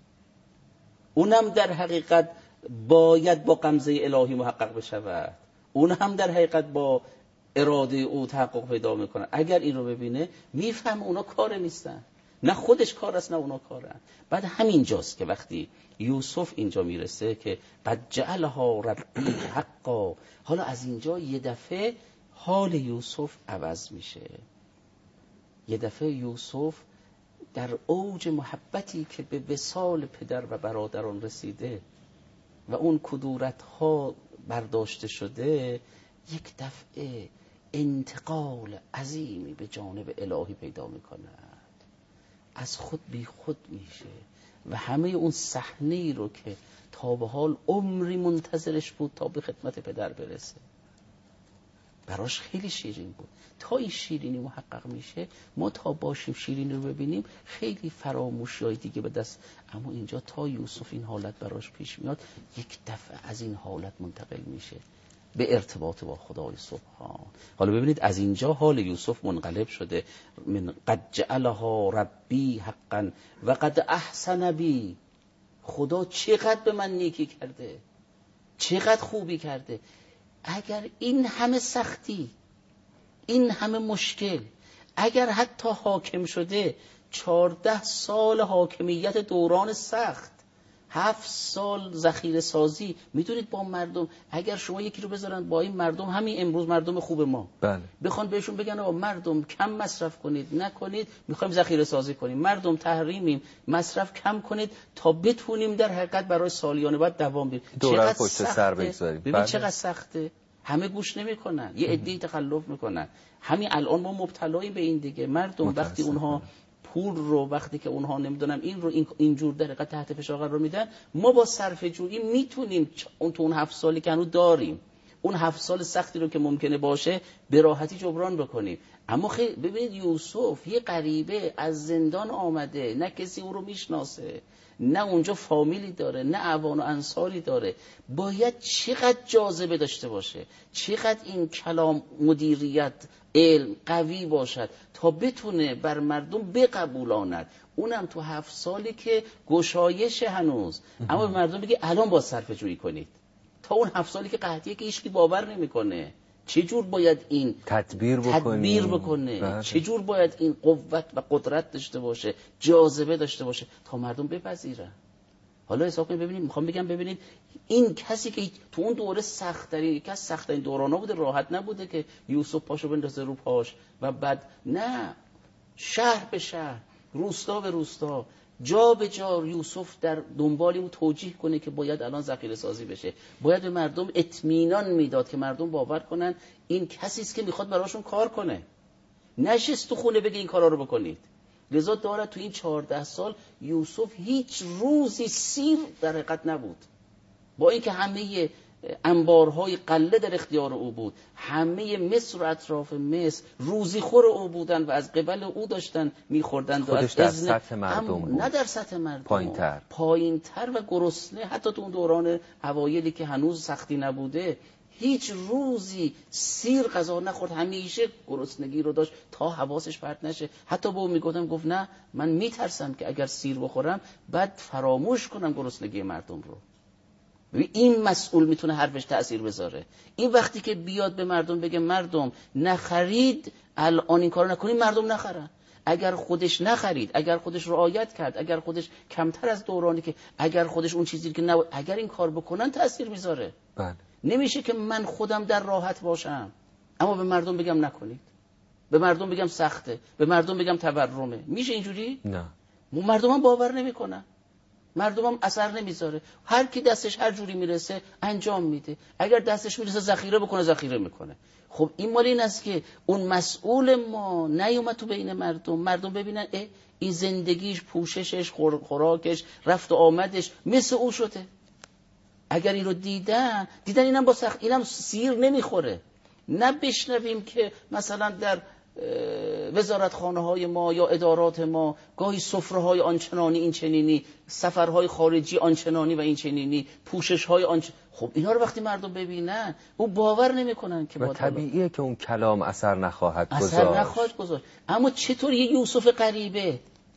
اونم در حقیقت باید با غمزه الهی محقق بشود، اون هم در حقیقت با اراده او تحقق پیدا میکنه. اگر این رو ببینه میفهم اونا کار نیستن، نه خودش کار است نه اونا کارن. بعد همین جاست که وقتی یوسف اینجا میرسه که قد جعلها ربی حقا، حالا از اینجا یه دفعه حال یوسف عوض میشه. یه دفعه یوسف در اوج محبتی که به وصال پدر و برادران رسیده و اون کدورت ها برداشته شده، یک دفعه انتقال عظیمی به جانب الهی پیدا میکند، از خود بی خود میشه و همه اون صحنه‌ای رو که تا به حال عمری منتظرش بود تا به خدمت پدر برسه، براش خیلی شیرین بود. تا این شیرینی محقق میشه، ما تا باشیم شیرینی رو ببینیم خیلی فراموشی‌های دیگه به دست، اما اینجا تا یوسف این حالت براش پیش میاد، یک دفعه از این حالت منتقل میشه به ارتباط با خدای سبحان. حالا ببینید از اینجا حال یوسف منقلب شده، من قد جعلها ربی حقا و قد احسن بی، خدا چقدر به من نیکی کرده، چقدر خوبی کرده. اگر این همه سختی، این همه مشکل، اگر حتی حاکم شده چهارده سال حاکمیت دوران سخت، هفت سال ذخیره سازی، میدونید با مردم، اگر شما یکی رو بذارن با این مردم، همین امروز مردم خوب ما، بله، بخوان بهشون بگن آقا مردم کم مصرف کنید، نکنید، میخوایم ذخیره سازی کنیم، مردم تحریمیم، مصرف کم کنید تا بتونیم در حقیقت برای سالیان بعد دوام بیاریم، چقدر پشت سر بگذاریم. ببین بله. چقدر سخته، همه گوش نمیکنن، یه عده‌ای تخلف میکنن. همین الان ما مبتلاییم به این دیگه، مردم وقتی اونها پول رو، وقتی که اونها نمیدونم این رو این اینجور در حقیقت تحت فشار قرار میدن، ما با صرفه جویی میتونیم اون تو اون هفت سالی که هنوز داریم، اون هفت سال سختی رو که ممکنه باشه به راحتی جبران بکنیم. اما خیلی ببینید یوسف یه غریبه از زندان آمده، نه کسی او رو میشناسه، نه اونجا فامیلی داره، نه اعوان و انصاری داره، باید چقدر جاذبه داشته باشه، چقدر این کلام مدیریت علم قوی باشد تا بتونه بر مردم بقبولاند، اونم تو هفت سالی که گشایش هنوز، اما به مردم بگه الان با صرفه جویی کنید، تا اون هفت سالی که قحطیه که هیچکی باور نمیکنه چجور باید این تدبیر بکنه, تدبیر بکنه. چجور باید این قوت و قدرت داشته باشه، جاذبه داشته باشه تا مردم بپذیرن. حالا حساب کنید ببینید، میخوام بگم ببینید این کسی که تو اون دوره سخت‌ترین، یکی از سخت‌ترین دورانا بوده، راحت نبوده که یوسف پاشو بندازه رو پاش و بعد نه، شهر به شهر، روستا به روستا، جا به جا یوسف در دنبال اون توجیه کنه که باید الان ذخیره سازی بشه، باید به مردم اطمینان میداد که مردم باور کنن این کسی است که میخواد براشون کار کنه، نشست تو خونه بگه این کارا رو بکنید. لذا داره تو این چهارده سال یوسف هیچ روزی سیر در حقیقت نبود، با اینکه همه انبارهای قله در اختیار او بود، همه مصر و اطراف مصر روزی خور او بودن و از قبل او داشتن میخوردن، خودش در سطح مردم بود، نه در سطح مردم، پایین‌تر پایین‌تر و گرسنه. حتی تو اون دوران اوایلی که هنوز سختی نبوده هیچ روزی سیر غذا نخورد، همیشه گرسنگی رو داشت تا حواسش پرت نشه. حتی به اون میگفتم، گفت نه من میترسم که اگر سیر بخورم بعد فراموش کنم گرسنگی مردم رو. این مسئول میتونه حرفش تأثیر بذاره. این وقتی که بیاد به مردم بگه مردم نخرید، الان این کارو نکنید، مردم نخرن. اگر خودش نخرید، اگر خودش رعایت کرد، اگر خودش کمتر از دورانی که، اگر خودش اون چیزی که نباید، اگر این کار بکنن تأثیر میذاره. بله. نمیشه که من خودم در راحت باشم اما به مردم بگم نکنید، به مردم بگم سخته، به مردم بگم تورمه. میشه اینجوری؟ نه. مردم هم باور نمیکنن، مردم هم اثر نمیذاره. هر کی دستش هر جوری میرسه انجام میده، اگر دستش میرسه ذخیره بکنه ذخیره میکنه. خب این مال این است که اون مسئول ما نیومد تو بین مردم، مردم ببینن اه این زندگیش، پوششش، خوراکش، رفت و آمدش مثل او شده. اگر این رو دیدن دیدن اینم با سخت، اینم سیر نمیخوره. نه بشنویم که مثلا در وزارتخانه های ما یا ادارات ما، گاهی سفره های آنچنانی این چنینی، سفرهای خارجی آنچنانی و این چنینی، پوشش های آنچ... خب اینا رو وقتی مردم ببینن او باور نمیکنن که و طبیعیه که اون کلام اثر نخواهد گذاشت. اثر نخواهد گذاشت. اما چطور یه یوسف غریبه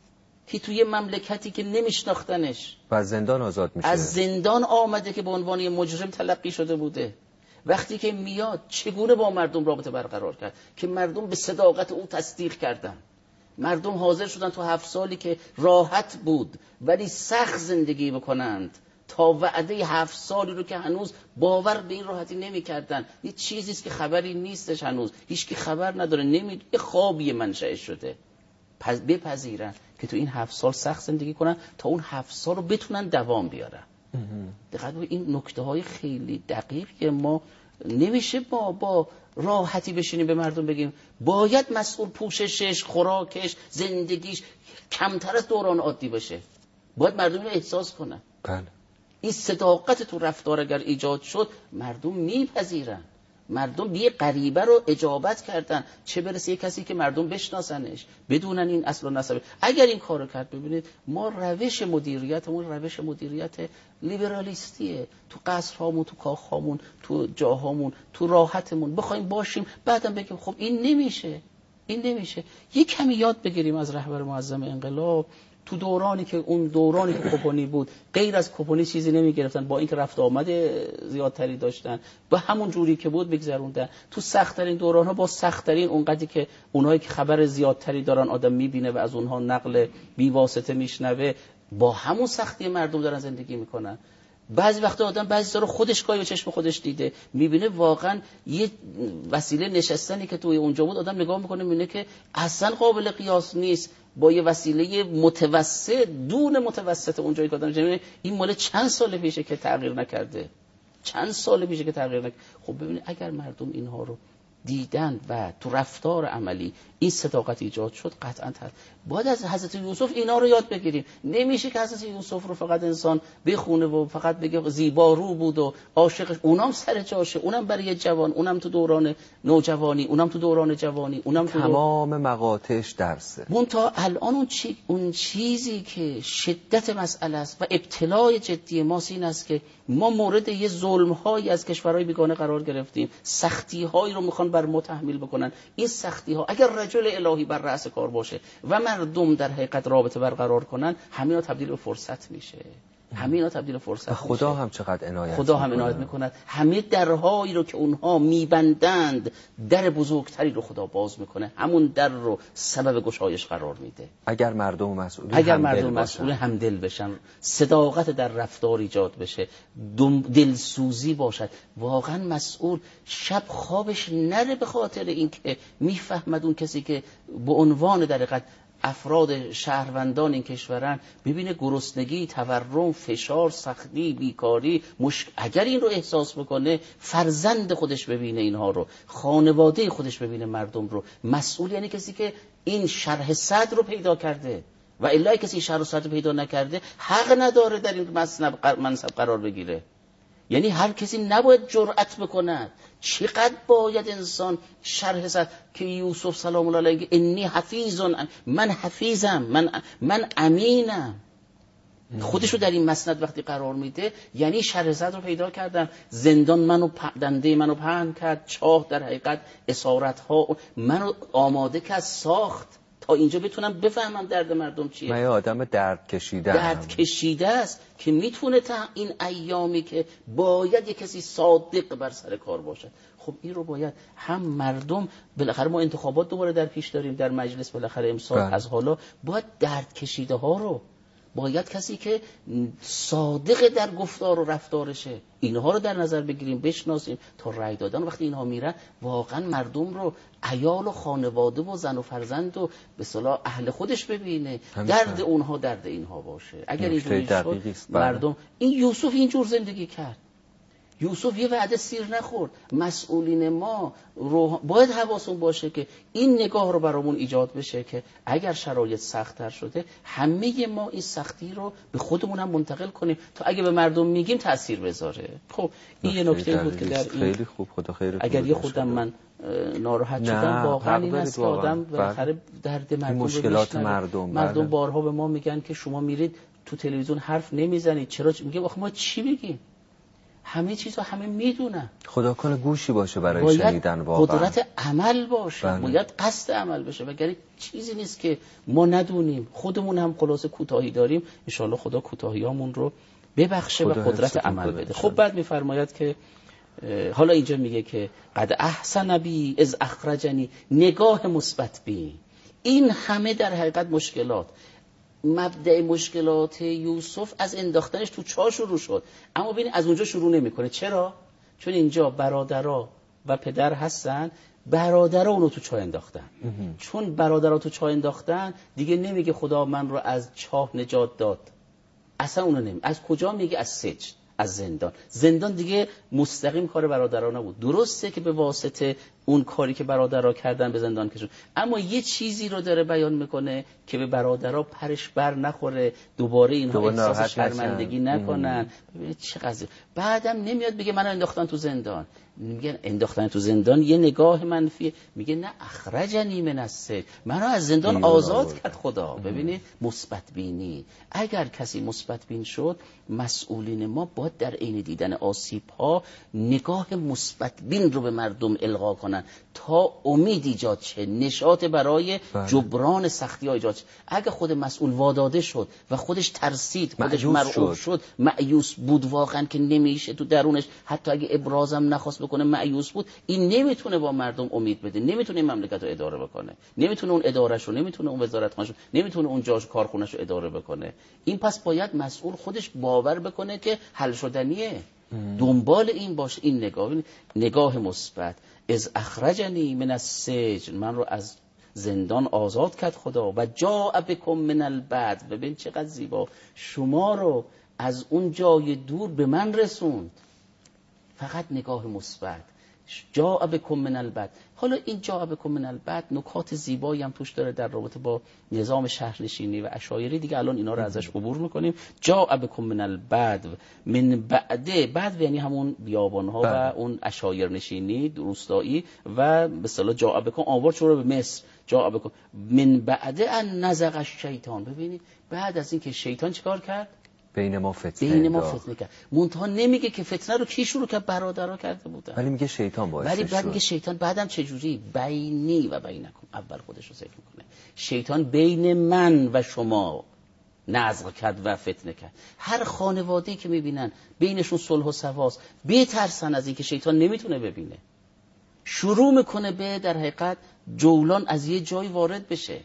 که توی مملکتی که نمیشناختنش و از زندان آزاد میشه، از زندان آمده که به عنوان یه مجرم تلقی شده بوده، وقتی که میاد چگونه با مردم رابطه برقرار کرد که مردم به صداقت او تصدیق کردن، مردم حاضر شدن تو هفت سالی که راحت بود ولی سخت زندگی بکنند تا وعده هفت سالی رو که هنوز باور به این راحتی نمی کردن. یه چیزیست که خبری نیستش، هنوز هیچ کی خبر نداره، نمی یه خوابی منشأ شده. پس بپذیرن که تو این هفت سال سخت زندگی کنن تا اون هفت سال رو بتونن دوام بیارن. دقیقاً این نکته های خیلی دقیق که ما نمیشه با با راحتی بشینیم به مردم بگیم باید مسئول پوششش، خوراکش، زندگیش کمتر از دوران عادی باشه. باید مردم اینو احساس کنن. بله. این صداقت تو رفتار اگر ایجاد شد مردم میپذیرن. مردم بیه غریبه رو اجابت کردن، چه برسه یک کسی که مردم بشناسنش، بدونن این اصل و نسب. اگر این کارو کرد، ببینید ما روش مدیریتمون روش مدیریت لیبرالیستیه. تو قصرهامون، تو کاخهامون، تو جاهامون، تو راحتمون بخوایم باشیم، بعدم بگیم خب این نمیشه، این نمیشه. یک کمی یاد بگیریم از رهبر معظم انقلاب. تو دورانی که اون دورانی که کپونی بود، غیر از کپونی چیزی نمی گرفتن، با اینکه رفت آمد زیادتری داشتن، با همون جوری که بود بگذروندن. تو سخت‌ترین دوران‌ها با سخت‌ترین اونقدری که اونایی که خبر زیادتری دارن آدم می‌بینه و از اونها نقل بی واسطه میشنوه، با همون سختی مردم دارن زندگی میکنن. بعضی وقتا آدم بعضی چیزا رو خودش گاهی به چشم خودش دیده، میبینه واقعا یه وسیله نشستنی که توی اونجا بود، آدم نگاه میکنه میبینه که اصلا قابل قیاس نیست با یه وسیله متوسط دون متوسط اونجایی که آدم میبینه این مال چند سال پیشه که تغییر نکرده، چند سال پیشه که تغییر نکرده. خب ببینید اگر مردم اینها رو دیدن و تو رفتار عملی این صداقت ایجاد شد، قطعا باید از حضرت یوسف اینا رو یاد بگیریم. نمیشه که حضرت یوسف رو فقط انسان بخونه و فقط بگه زیبا رو بود و عاشقش، اونم سر جاشه، اونم برای جوان، اونم تو دوران نوجوانی، اونم تو دوران جوانی، اونم تو تمام دور... مقاطعش درسه. اون تا الان اون, چی... اون چیزی که شدت مسئله است و ابتلای جدی ما این است که ما مورد یه ظلم‌هایی از کشورهای بیگانه قرار گرفتیم، سختی‌هایی رو میخوان بر ما تحمیل بکنن. این سختی‌ها اگر رجل الهی بر رأس کار باشه و مردم در حقیقت رابطه برقرار کنن، همینا تبدیل به فرصت میشه. همینا تبدیل فرصت میشه. خدا هم چقدر عنایت خدا هم عنایت میکند. همه درهایی رو که اونها میبندند، در بزرگتری رو خدا باز میکنه، همون در رو سبب گشایش قرار میده. اگر مردم مسئول اگر مردم مسئول همدل بشن، صداقت در رفتار ایجاد بشه، دلسوزی باشد، واقعا مسئول شب خوابش نره به خاطر اینکه میفهمد اون کسی که به عنوان در حقیقت افراد شهروندان این کشورن، ببینه گرسنگی، تورم، فشار، سختی، بیکاری، مشک... اگر این رو احساس بکنه، فرزند خودش ببینه اینها رو، خانواده خودش ببینه مردم رو، مسئول یعنی کسی که این شرح صدر رو پیدا کرده و الا کسی شرح صدر رو پیدا نکرده حق نداره در این منصب قرار بگیره. یعنی هر کسی نباید جرأت بکند. چقدر باید انسان شرح صدر که یوسف سلام الله علیه انی حفیظم، من حفیظم، من من امینم، خودشو در این مسند وقتی قرار میده یعنی شرح صدر رو پیدا کردم، زندان منو دنده منو پهن کرد، چاه در حقیقت اسارت ها منو آماده کرد ساخت تا اینجا بتونم بفهمم درد مردم چیه. من یه آدم درد کشیده درد کشیده است که میتونه تا این ایامی که باید یک کسی صادق بر سر کار باشد. خب این رو باید هم مردم، بالاخره ما انتخابات دوباره در پیش داریم در مجلس بالاخره امسال، از حالا باید درد کشیده ها رو، باید کسی که صادق در گفتار و رفتارشه اینها رو در نظر بگیریم، بشناسیم تا رأی دادن. وقتی اینها میرن واقعا مردم رو، عیال و خانواده و زن و فرزند و به اصطلاح اهل خودش ببینه، درد اونها درد اینها باشه. اگر اینجوری شد مردم، این یوسف اینجور زندگی کرد، یوسف یه وعده سیر نخورد. مسئولین ما رو باید حواسون باشه که این نگاه رو برامون ایجاد بشه که اگر شرایط سخت‌تر شده همه ما این سختی رو به خودمون هم منتقل کنیم تا اگه به مردم میگیم تأثیر بذاره. خب این یه نکته بود که در این خیلی خوب، خدا خیرتون بده. اگر یه خودم من ناراحت شدم واقعا این است که آدم بالاخره درد مردم مشکلات مردم مردم بله. بارها به ما میگن که شما میرید تو تلویزیون حرف نمیزنید چرا؟ میگه آخه ما چی بگیم؟ همه چیزو همه میدونن. خدا کنه گوشی باشه برای شنیدن واقعا. قدرت عمل باشه. بله. باید قصد عمل بشه وگرنه چیزی نیست که ما ندونیم. خودمون هم خلاص کوتاهی داریم. ان شاءالله خدا کوتاهیامون رو ببخشه و قدرت عمل بده. خب بعد میفرماید که حالا اینجا میگه که قد احسن بی از اخرجنی، نگاه مثبت بی. این همه در حقیقت مشکلات، مبدأ مشکلات یوسف از انداختنش تو چاه شروع شد، اما ببین از اونجا شروع نمیکنه. چرا؟ چون اینجا برادرها و پدر هستن، برادرها اونو تو چاه انداختن. چون برادرها تو چاه انداختن دیگه نمیگه خدا من رو از چاه نجات داد، اصلا اونو نمی. از کجا میگه؟ از سجن، از زندان. زندان دیگه مستقیم کار برادرها نبود. درسته که به واسطه اون کاری که برادرها کردن به زندان کشون، اما یه چیزی رو داره بیان میکنه که به برادرها پرش بر نخوره، دوباره اینها احساس شرمندگی نکنن. ببینید چه قضیه. بعدم نمیاد بگه منو انداختن تو زندان. میگن انداختن تو زندان یه نگاه منفیه. میگه نه اخرجنی من السجن، منو از زندان آزاد کرد خدا. ببینید مثبت بینی. اگر کسی مثبت بین شد، مسئولین ما باید در عین دیدن آسیب ها نگاه مثبت بین رو به مردم القا کنن تا امید ایجاد شه، نشاط برای بله. جبران سختی ها ایجاد شه. اگه خود مسئول واداده شد و خودش ترسید، خودش مرعوب شد. شد، مایوس بود واقعا که نمیشه تو درونش، حتی اگه ابرازم نخواست بکنه مایوس بود، این نمیتونه با مردم امید بده، نمیتونه این مملکت رو اداره بکنه، نمیتونه اون ادارهش رو، نمیتونه اون وزارتخونه‌ش رو، نمیتونه اون جاش کارخونه‌ش رو اداره بکنه. این پس باید مسئول خودش باور بکنه که حل شدنیه. دنبال این باشه، این نگاه نگاه مثبت. از اخرجنی من السجن، من رو از زندان آزاد کرد خدا. و جاء بکم من البدو، ببین چقدر زیبا، شما رو از اون جای دور به من رسوند. فقط نگاه مثبت. جاء بکم من البدو. حالا این جاء بکم من البدو نکات زیبایی هم توش داره در رابطه با نظام شهرنشینی و عشایری دیگه، الان اینا رو ازش عبور میکنیم. جاء بکم من البدو من بعده، بعد یعنی همون بیابانها و اون عشایرنشینی روستایی و به اصطلاح جاء بکم آورد شروع به مصر. جاء بکم من بعده ان نزغ الشیطان. ببینید بعد از این که شیطان چیکار کرد؟ بین ما فتنه بین ما فتنه کرد. منتها نمیگه که فتنه رو کی شروع کرد؟ برادرها کرده بودن. ولی میگه شیطان باعث شد. ولی بعد میگه شیطان بعدم چه جوری؟ بینی و بینکم. اول خودش رو ذکر میکنه. شیطان بین من و شما نزغ کرد و فتنه کرد. هر خانواده‌ای که میبینن بینشون صلح و صفاست، بترسن از این که شیطان نمیتونه ببینه. شروع میکنه به در حقیقت جولان از یه جای وارد بشه.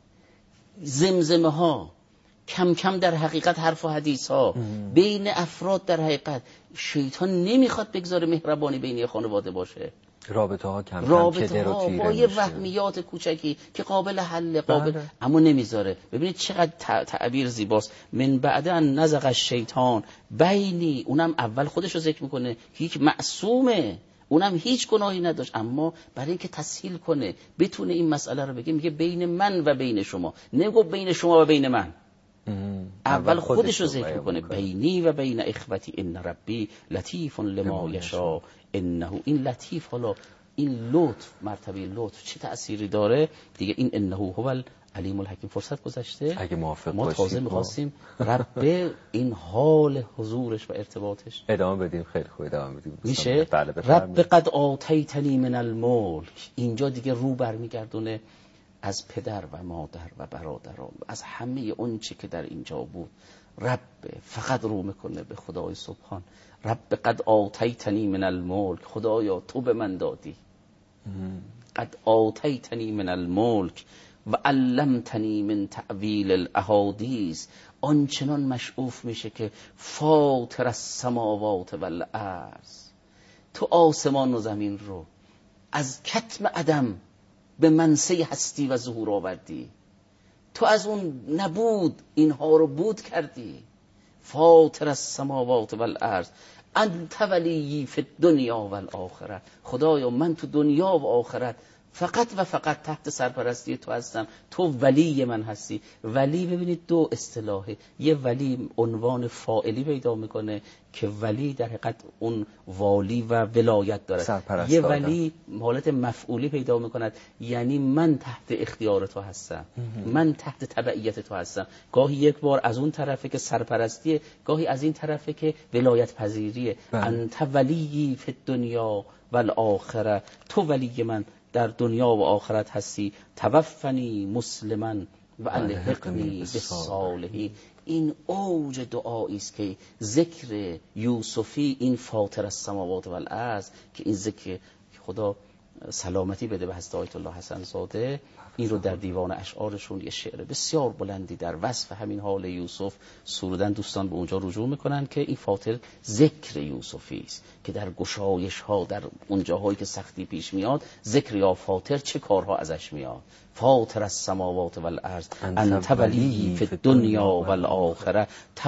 زمزمه ها، کم کم در حقیقت حرف و حدیث ها بین افراد، در حقیقت شیطان نمیخواد بگذاره مهربانی بین خانواده باشه. رابطه ها کم رابطه کم کدر و تیره با یه وهمیات کوچکی که قابل حل، قابل بله. اما نمیذاره. ببینید چقدر تعبیر زیباست. من بعد ان نزغ الشیطان بینی، اونم اول خودش رو ذکر میکنه که یک معصومه، اونم هیچ گناهی نداشت، اما برای اینکه تسهیل کنه بتونه این مسئله رو بگه، میگه بین من و بین شما، نمیگه بین شما و بین من. اول خودش رو ذکر کنه، بینی و بین اخوتی ان ربی لطیف لما یشاء انه. این لطیف، حالا این لطف، مرتبه لطف چه تأثیری داره دیگه؟ این انه هو العلیم الحکیم. فرصت گذشته، اگه موافق ما باشید تازه می‌خواستیم رب این حال حضورش و ارتباطش ادامه بدیم. خیلی خوب ادامه بدیم. میشه؟ بله رب قد آتیتنی من الملک. اینجا دیگه رو برمیگردونه از پدر و مادر و برادران، از همه اون چی که در اینجا بود. رب فقط رو میکنه به خدای سبحان. رب قد آتیتنی من الملک، خدایا تو به من دادی. قد آتیتنی من الملک و علمتنی من تعویل الاحادیث. آنچنان مشعوف میشه که فاطر السماوات والارض، تو آسمان و زمین رو از کتم عدم به منصه هستی و ظهور آوردی. تو از اون نبود اینها رو بود کردی. فاطر السماوات والارض انت ولی فی الدنیا و الاخره، خدایا من تو دنیا و آخرت فقط و فقط تحت سرپرستی تو هستم، تو ولی من هستی. ولی ببینید دو اصطلاحه، یه ولی عنوان فاعلی پیدا میکنه که ولی در حقیقت اون والی و ولایت داره، یه ولی حالت مفعولی پیدا میکند، یعنی من تحت اختیار تو هستم، من تحت تبعیت تو هستم. گاهی یک بار از اون طرفه که سرپرستیه، گاهی از این طرفه که ولایت پذیریه. انت ولی فی الدنیا و الاخره، تو ولی من در دنیا و آخرت هستی. توفنی مسلما و الحقنی بالصالحین. این اوج دعایی است که ذکر یوسفی، این فاطر السماوات و الارض، که این ذکر خدا سلامتی بده به حضرت آیت الله حسن زاده، این رو در دیوان اشعارشون یه شعر بسیار بلندی در وصف همین حال یوسف سرودن. دوستان به اونجا رجوع میکنن که این فاطر ذکر یوسفی است که در گشایش ها، در اون جاهایی که سختی پیش میاد، ذکر یا فاطر چه کارها ازش میاد. فاطر السماوات و الارض انت ولی فی الدنیا و الاخره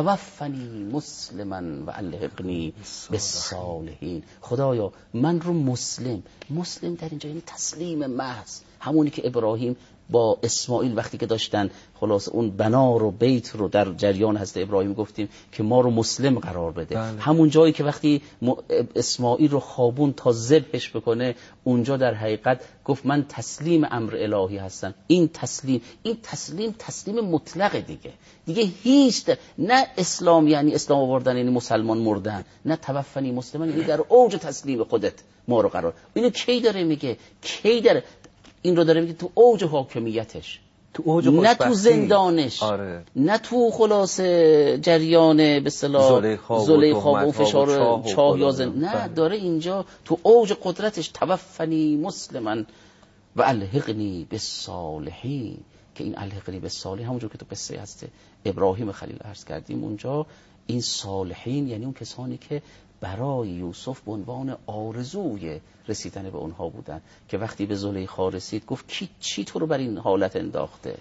توفنی مسلما و الحقنی بالصالحین. خدایا من رو مسلم، مسلم در اینجا یعنی تسلیم محض، همونی که ابراهیم با اسماعیل وقتی که داشتن خلاص اون بنا رو بیت رو در جریان حضرت ابراهیم گفتیم که ما رو مسلم قرار بده. بله. همون جایی که وقتی اسماعیل رو خوابون تا ذبحش بکنه، اونجا در حقیقت گفت من تسلیم امر الهی هستم. این تسلیم، این تسلیم تسلیم مطلق دیگه، دیگه هیچ ده. نه اسلام یعنی اسلام آوردن یعنی مسلمان مردن، نه توفنی مسلمان یعنی در اوج تسلیم خودت ما رو قرار. اینو کی داره میگه؟ کی داره این رو داره میگه؟ تو اوج حاکمیتش، تو اوج نه تو زندانش. آره. نه تو خلاص جریان به اصطلاح زلیخا و فشار چاه یا زن... نه، داره اینجا تو اوج قدرتش توفنی مسلما و الحقنی بالصالحین، که این الحقنی بالصالحین همونجور که تو قصه هست ابراهیم خلیل عرض کردیم اونجا، این صالحین یعنی اون کسانی که برای یوسف به عنوان آرزوی رسیدن به اونها بودن، که وقتی به زلیخا رسید گفت کی چی تو رو بر این حالت انداخته؟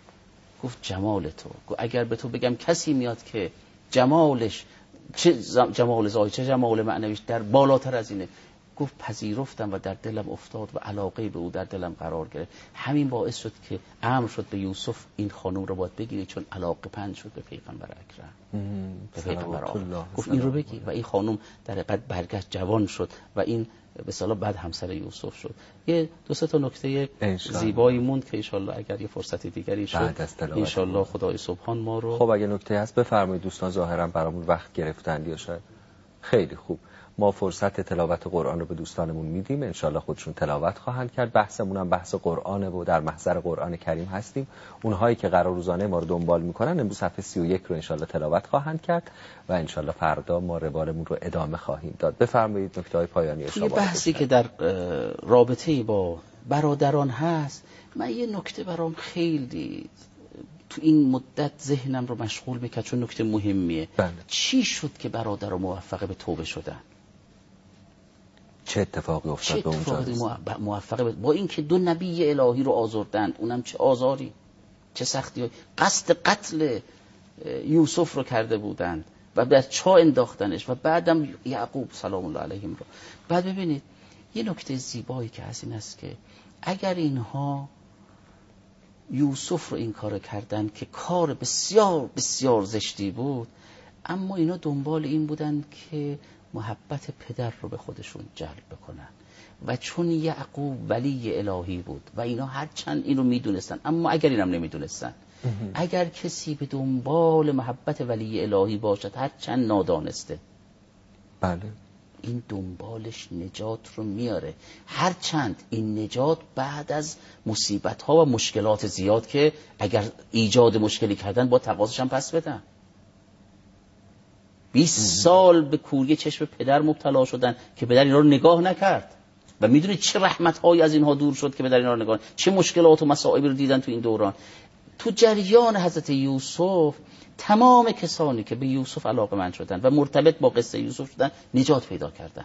گفت جمال تو. گفت اگر به تو بگم کسی میاد که جمالش چه جمال ظاهری چه جمال معنویش در بالاتر از اینه، گفت پذیرفتم و در دلم افتاد و علاقه به او در دلم قرار گرفت. همین باعث شد که امر شد به یوسف این خانم رو باید بگیری، چون علاقه پند شد به پیغمبر اکرم، به پیغمبر آقا. گفت این رو بگی و این خانم در حقیقت برگشت جوان شد و این به اصطلاح بعد همسر یوسف شد. یه دو سه تا نکته زیبایی موند که ان شاءالله اگر یه فرصت دیگری شد ان شاءالله خدای سبحان ما رو. خب اگه نکته هست بفرمایید دوستان، ظاهرا برامون وقت گرفتن یا شاید. خیلی خوب، ما فرصت تلاوت قرآن رو به دوستانمون میدیم، انشالله خودشون تلاوت خواهند کرد. بحثمون هم بحث قرآنه و در محضر قرآن کریم هستیم. اونهایی که قرار روزانه ما رو دنبال میکنن امروز صفحه سی و یک رو انشالله تلاوت خواهند کرد و انشالله فردا ما روالمون رو ادامه خواهیم داد. بفرمایید نکته‌های پایانی شما. یه بحثی که در رابطه با برادران هست، من یه نکته برام خیلی تو این مدت ذهنم رو مشغول میکرد، چون نکته مهمیه. بله. چی شد که برادر موفق به توبه شدن؟ چه اتفاقی افتاد به اونجا؟ موفق به... با اینکه دو نبی الهی رو آزردند، اونم چه آزاری، چه سختی، قصد قتل یوسف رو کرده بودند و به چاه انداختنش و بعدم یعقوب سلام الله علیهم رو. بعد ببینید یه نکته زیبایی که هست این است که اگر اینها یوسف رو این کار کردن که کار بسیار بسیار زشتی بود، اما اینا دنبال این بودن که محبت پدر رو به خودشون جلب بکنن و چون یعقوب ولی الهی بود و اینا هرچند این رو میدونستن، اما اگر اینم نمیدونستن، اگر کسی به دنبال محبت ولی الهی باشد هرچند نادانسته، بله، این دنبالش نجات رو میاره، هرچند این نجات بعد از مصیبت ها و مشکلات زیاد که اگر ایجاد مشکلی کردن با تقاضاش هم پس بدن. بیست سال به کوری چشم پدر مبتلا شدن که پدر اینا رو نگاه نکرد و میدونید چه رحمت هایی از اینها دور شد که پدر اینا رو نگاه، چه مشکلات و مصائبی رو دیدن تو این دوران. تو جریان حضرت یوسف تمام کسانی که به یوسف علاقه‌مند شدن و مرتبط با قصه یوسف شدن نجات پیدا کردن.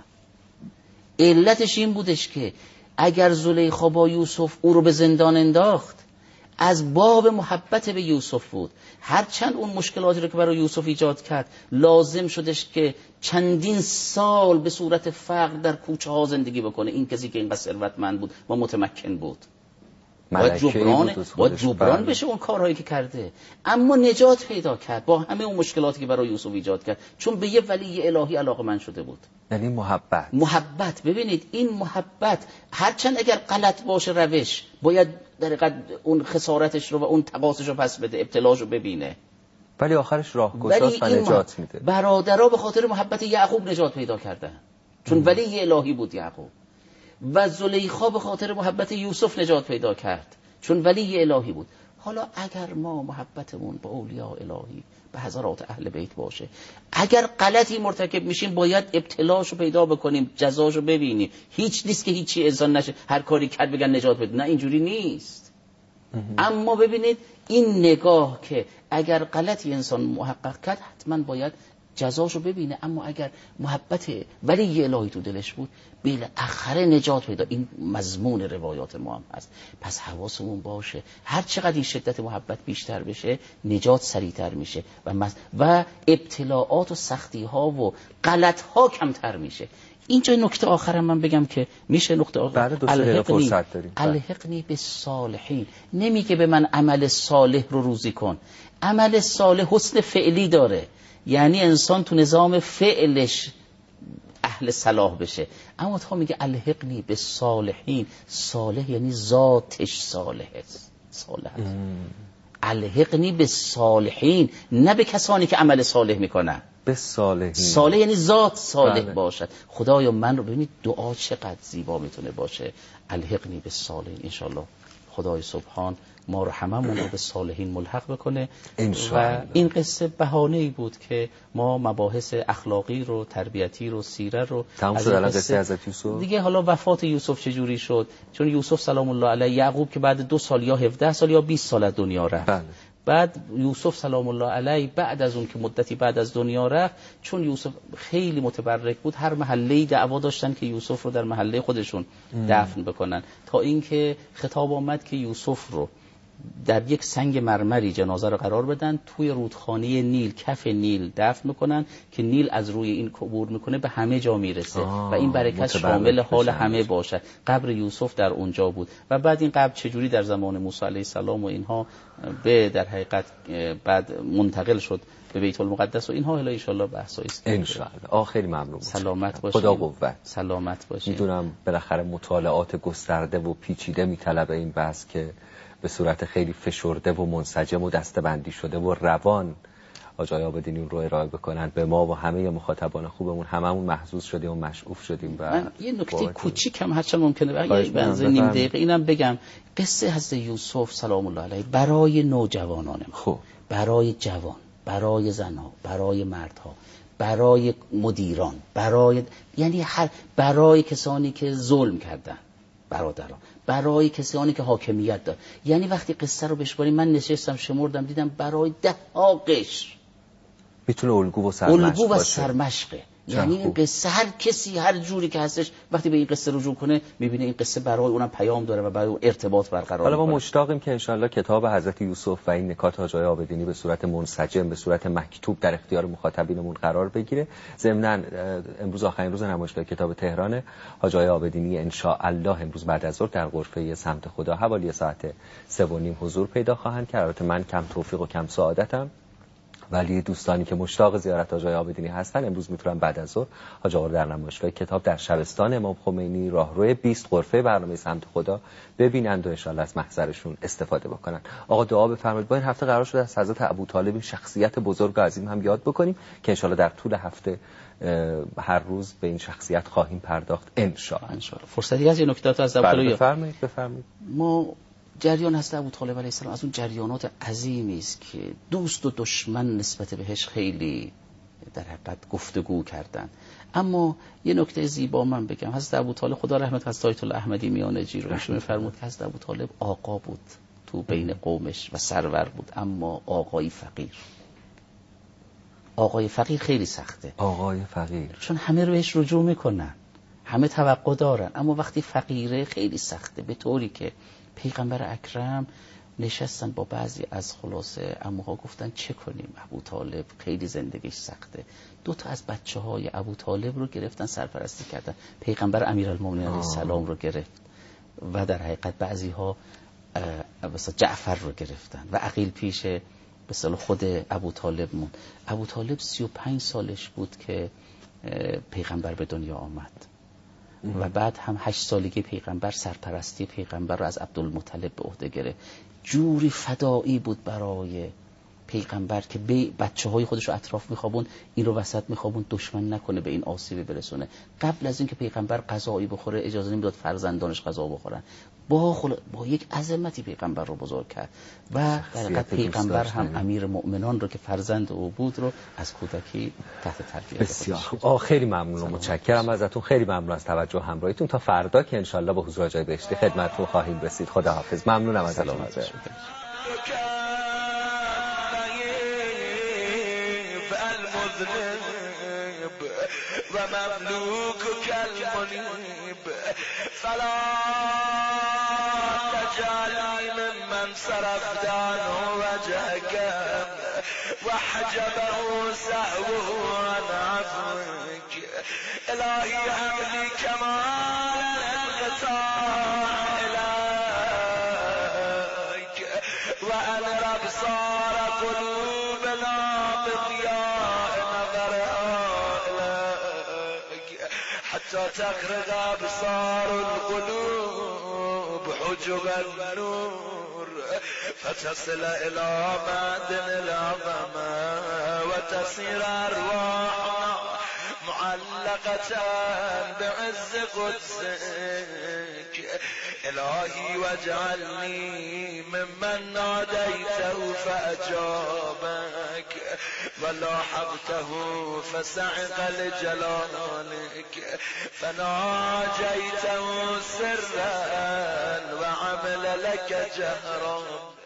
علتش این بودش که اگر زلیخا با یوسف او رو به زندان انداخت، از باب محبت به یوسف بود. هرچند اون مشکلاتی رو که برای یوسف ایجاد کرد لازم شدش که چندین سال به صورت فقر در کوچه ها زندگی بکنه، این کسی که اینقدر ثروتمند بود و متمکن بود باید جبران, باید جبران بشه اون کارهایی که کرده، اما نجات پیدا کرد با همه اون مشکلاتی که برای یوسف ایجاد کرد، چون به یه ولی الهی علاقه‌مند شده بود. یعنی محبت محبت ببینید این محبت هرچند اگر غلط باشه روش، باید در حقیقت اون خسارتش رو و اون تقاصش رو پس بده، ابتلاش رو ببینه، ولی آخرش راهگشاست و نجات میده. برادرها به خاطر محبت یعقوب نجات پیدا کردن، چون ولی الهی بود یعقوب. و زلیخا به خاطر محبت یوسف نجات پیدا کرد، چون ولی الهی بود. حالا اگر ما محبتمون به اولیاء الهی، به حضرات اهل بیت باشه، اگر غلطی مرتکب میشیم باید ابتلاشو پیدا بکنیم، جزاشو ببینیم. هیچ نیست که هیچی اذن نشه، هر کاری کرد بگن نجات بده، نه اینجوری نیست. اما ببینید این نگاه که اگر غلطی انسان محقق کرد حتما باید جزاشو ببینه، اما اگر محبت ولی الهی تو دلش بود بالاخره نجات پیدا. این مضمون روایات ما هم هست. پس حواسمون باشه هر چقدر این شدت محبت بیشتر بشه نجات سریعتر میشه و مز... و ابتلاعات و سختی ها و غلط ها کمتر میشه. اینجا نکته آخرم من بگم که میشه نکته آخر الحقنی الحقنی به صالحین، نمیگه به من عمل صالح رو روزی کن. عمل صالح حسن فعلی داره، یعنی انسان تو نظام فعلش اهل صلاح بشه، اما تا میگه الحقنی به صالحین، صالح یعنی ذاتش صالحه، صالح الحقنی به صالحین، نه به کسانی که عمل صالح میکنن، به صالحین. صالح یعنی ذات صالح بله. باشد. خدایا من رو ببینید دعا چقدر زیبا میتونه باشه، الحقنی به صالحین. انشالله خدای سبحان ما رو هممون رو به صالحین ملحق بکنه. و این قصه بهانه‌ای بود که ما مباحث اخلاقی رو، تربیتی رو، سیره رو تمام شد. الان قصه حضرت یوسف دیگه، حالا وفات یوسف چجوری شد، چون یوسف سلام الله علیه، یعقوب که بعد دو سال یا هفده سال یا بیست سال از دنیا رفت. بله. بعد یوسف سلام الله علیه بعد از اون که مدتی بعد از دنیا رفت، چون یوسف خیلی متبرک بود، هر محله‌ای دعوا داشتن که یوسف رو در محله خودشون ام. دفن بکنن، تا اینکه خطاب آمد که یوسف رو در یک سنگ مرمری جنازه رو قرار بدن، توی رودخانه نیل، کف نیل دفن میکنن که نیل از روی این عبور میکنه به همه جا میرسه و این برکت شامل حال همه باشه. قبر یوسف در اونجا بود. و بعد این قبر چجوری در زمان موسی علیه السلام و اینها به در حقیقت بعد منتقل شد به بیت المقدس و اینها، الا ان شاء الله بحثایی است. ان شاء الله. آخری ممنون. سلامت باشید. خدا قوت. سلامت باشید. میدونم بالاخره مطالعات گسترده و پیچیده میطلبه این بحث که به صورت خیلی فشرده و منسجم و دسته‌بندی شده و روان حاج آقای عابدینی رو ارائه بکنن به ما و همه مخاطبان خوبمون. هممون محظوظ شدیم و مشعوف شدیم. و یه نکته کوچیک هم هرچند ممکنه اگه بنزه نیم دقیقه اینم بگم، قصه حضرت یوسف سلام الله علیه برای نوجوانان ما، خب برای جوان، برای زنها، برای مردها، برای مدیران، برای یعنی هر برای کسانی که ظلم کردن، برادران، برای کسانی که حاکمیت دارن. یعنی وقتی قصه رو بشماریم، من نشستم شمردم دیدم برای ده ها قشر میتونه الگو و سرمشق الگو و باشه. سرمشقه. یعنی این قصه هر کسی هر جوری که هستش وقتی به این قصه رجوع کنه میبینه این قصه برای اونم پیام داره و برای اون ارتباط برقرار. حالا ما مشتاقیم که انشالله کتاب حضرت یوسف و این نکات حاج آقای عابدینی به صورت منسجم، به صورت مکتوب در اختیار مخاطبینمون قرار بگیره. ضمناً امروز آخرین روز نمایشگاه کتاب تهران حاج آقای عابدینی ان شاء الله امروز بعد از ظهر در غرفه سمت خدا حوالی ساعت سه و نیم حضور پیدا خواهند کرد. البته من کم توفیق و کم سعادتم، ولی دوستانی که مشتاق زیارت حاج آقای عابدینی هستن امروز میتونن بعد از ظهر حاج آقا رو در نمایشگاه کتاب در شبستان امام خمینی راهرو بیست غرفه برنامه سمت خدا ببینند و ان شاءالله از محضرشون استفاده بکنن. آقا دعا بفرمایید. با این هفته قرار شده از حضرت ابوطالب این شخصیت بزرگ و عظیم هم یاد بکنیم که ان شاءالله در طول هفته هر روز به این شخصیت خواهیم پرداخت ان شاء الله. فرصتی هست یه نکته تا از ابوطالب بفرمایید. بفرمایید. ما جریان هست ابوطالب علیه السلام از اون جریانات عظیمی است که دوست و دشمن نسبت بهش خیلی در حقیقت گفتگو کردن. اما یه نکته زیبا من بگم، حضرت ابوطالب خدا رحمت حضرت آیت الله احمدی میانجی رو ایشون میفرمود که حضرت ابوطالب آقا بود تو بین قومش و سرور بود، اما آقای فقیر. آقای فقیر خیلی سخته. آقای فقیر چون همه رو بهش رجوع میکنن، همه توقع دارن، اما وقتی فقیره خیلی سخته، به طوری که پیغمبر اکرم نشستن با بعضی از خلاصه عموها گفتن چه کنیم، ابو طالب خیلی زندگیش سخته. دو تا از بچه های ابو طالب رو گرفتن سرپرستی کردن. پیغمبر امیرالمومنین علیه السلام رو گرفت و در حقیقت بعضی ها مثلا جعفر رو گرفتن و عقیل پیش مثلا خود ابو طالب موند. ابو طالب سی و پنج سالش بود که پیغمبر به دنیا آمد و بعد هم هشت سالگی پیغمبر سرپرستی پیغمبر رو از عبدالمطلب به عهده گرفت. جوری فدایی بود برای پیغمبر که به بچه های خودش رو اطراف میخوابون، این رو وسط میخوابون، دشمن نکنه به این آسیبی برسونه. قبل از اینکه پیغمبر غذایی بخوره اجازه نمیداد فرزندانش غذا بخورن. با خل... با یک عظمتی پیغمبر رو بزرگ کرد و در حقیقت پیغمبر هم امیر مؤمنان رو که فرزند او بود رو از کودکی تحت تربیت بسیار خوب. خیلی ممنون و متشکرم ازتون. خیلی ممنون از توجه همراهیتون. تا فردا که انشالله به حضور جای بهشتی خدمتتون خواهیم رسید. خداحافظ. ممنونم ازتون. و مملوکك المنیب فلا تجعلنی ممن صرفت عنه وجهك وحجبه سهوه عن عفوك الهی هب لی کمال الانقطاع الیک و انر ابصار قلوبنا بضیاء نظرها حتى تغرق أبصار القلوب حجب النور فتصل إلى معدن العظمة وتصير أرواحنا معلقة بعز قدسك إلهي واجعلني ممن ناديته فأجابك ولاحظته فسعق لجلالك فناجيته سرا وعمل لك جهرا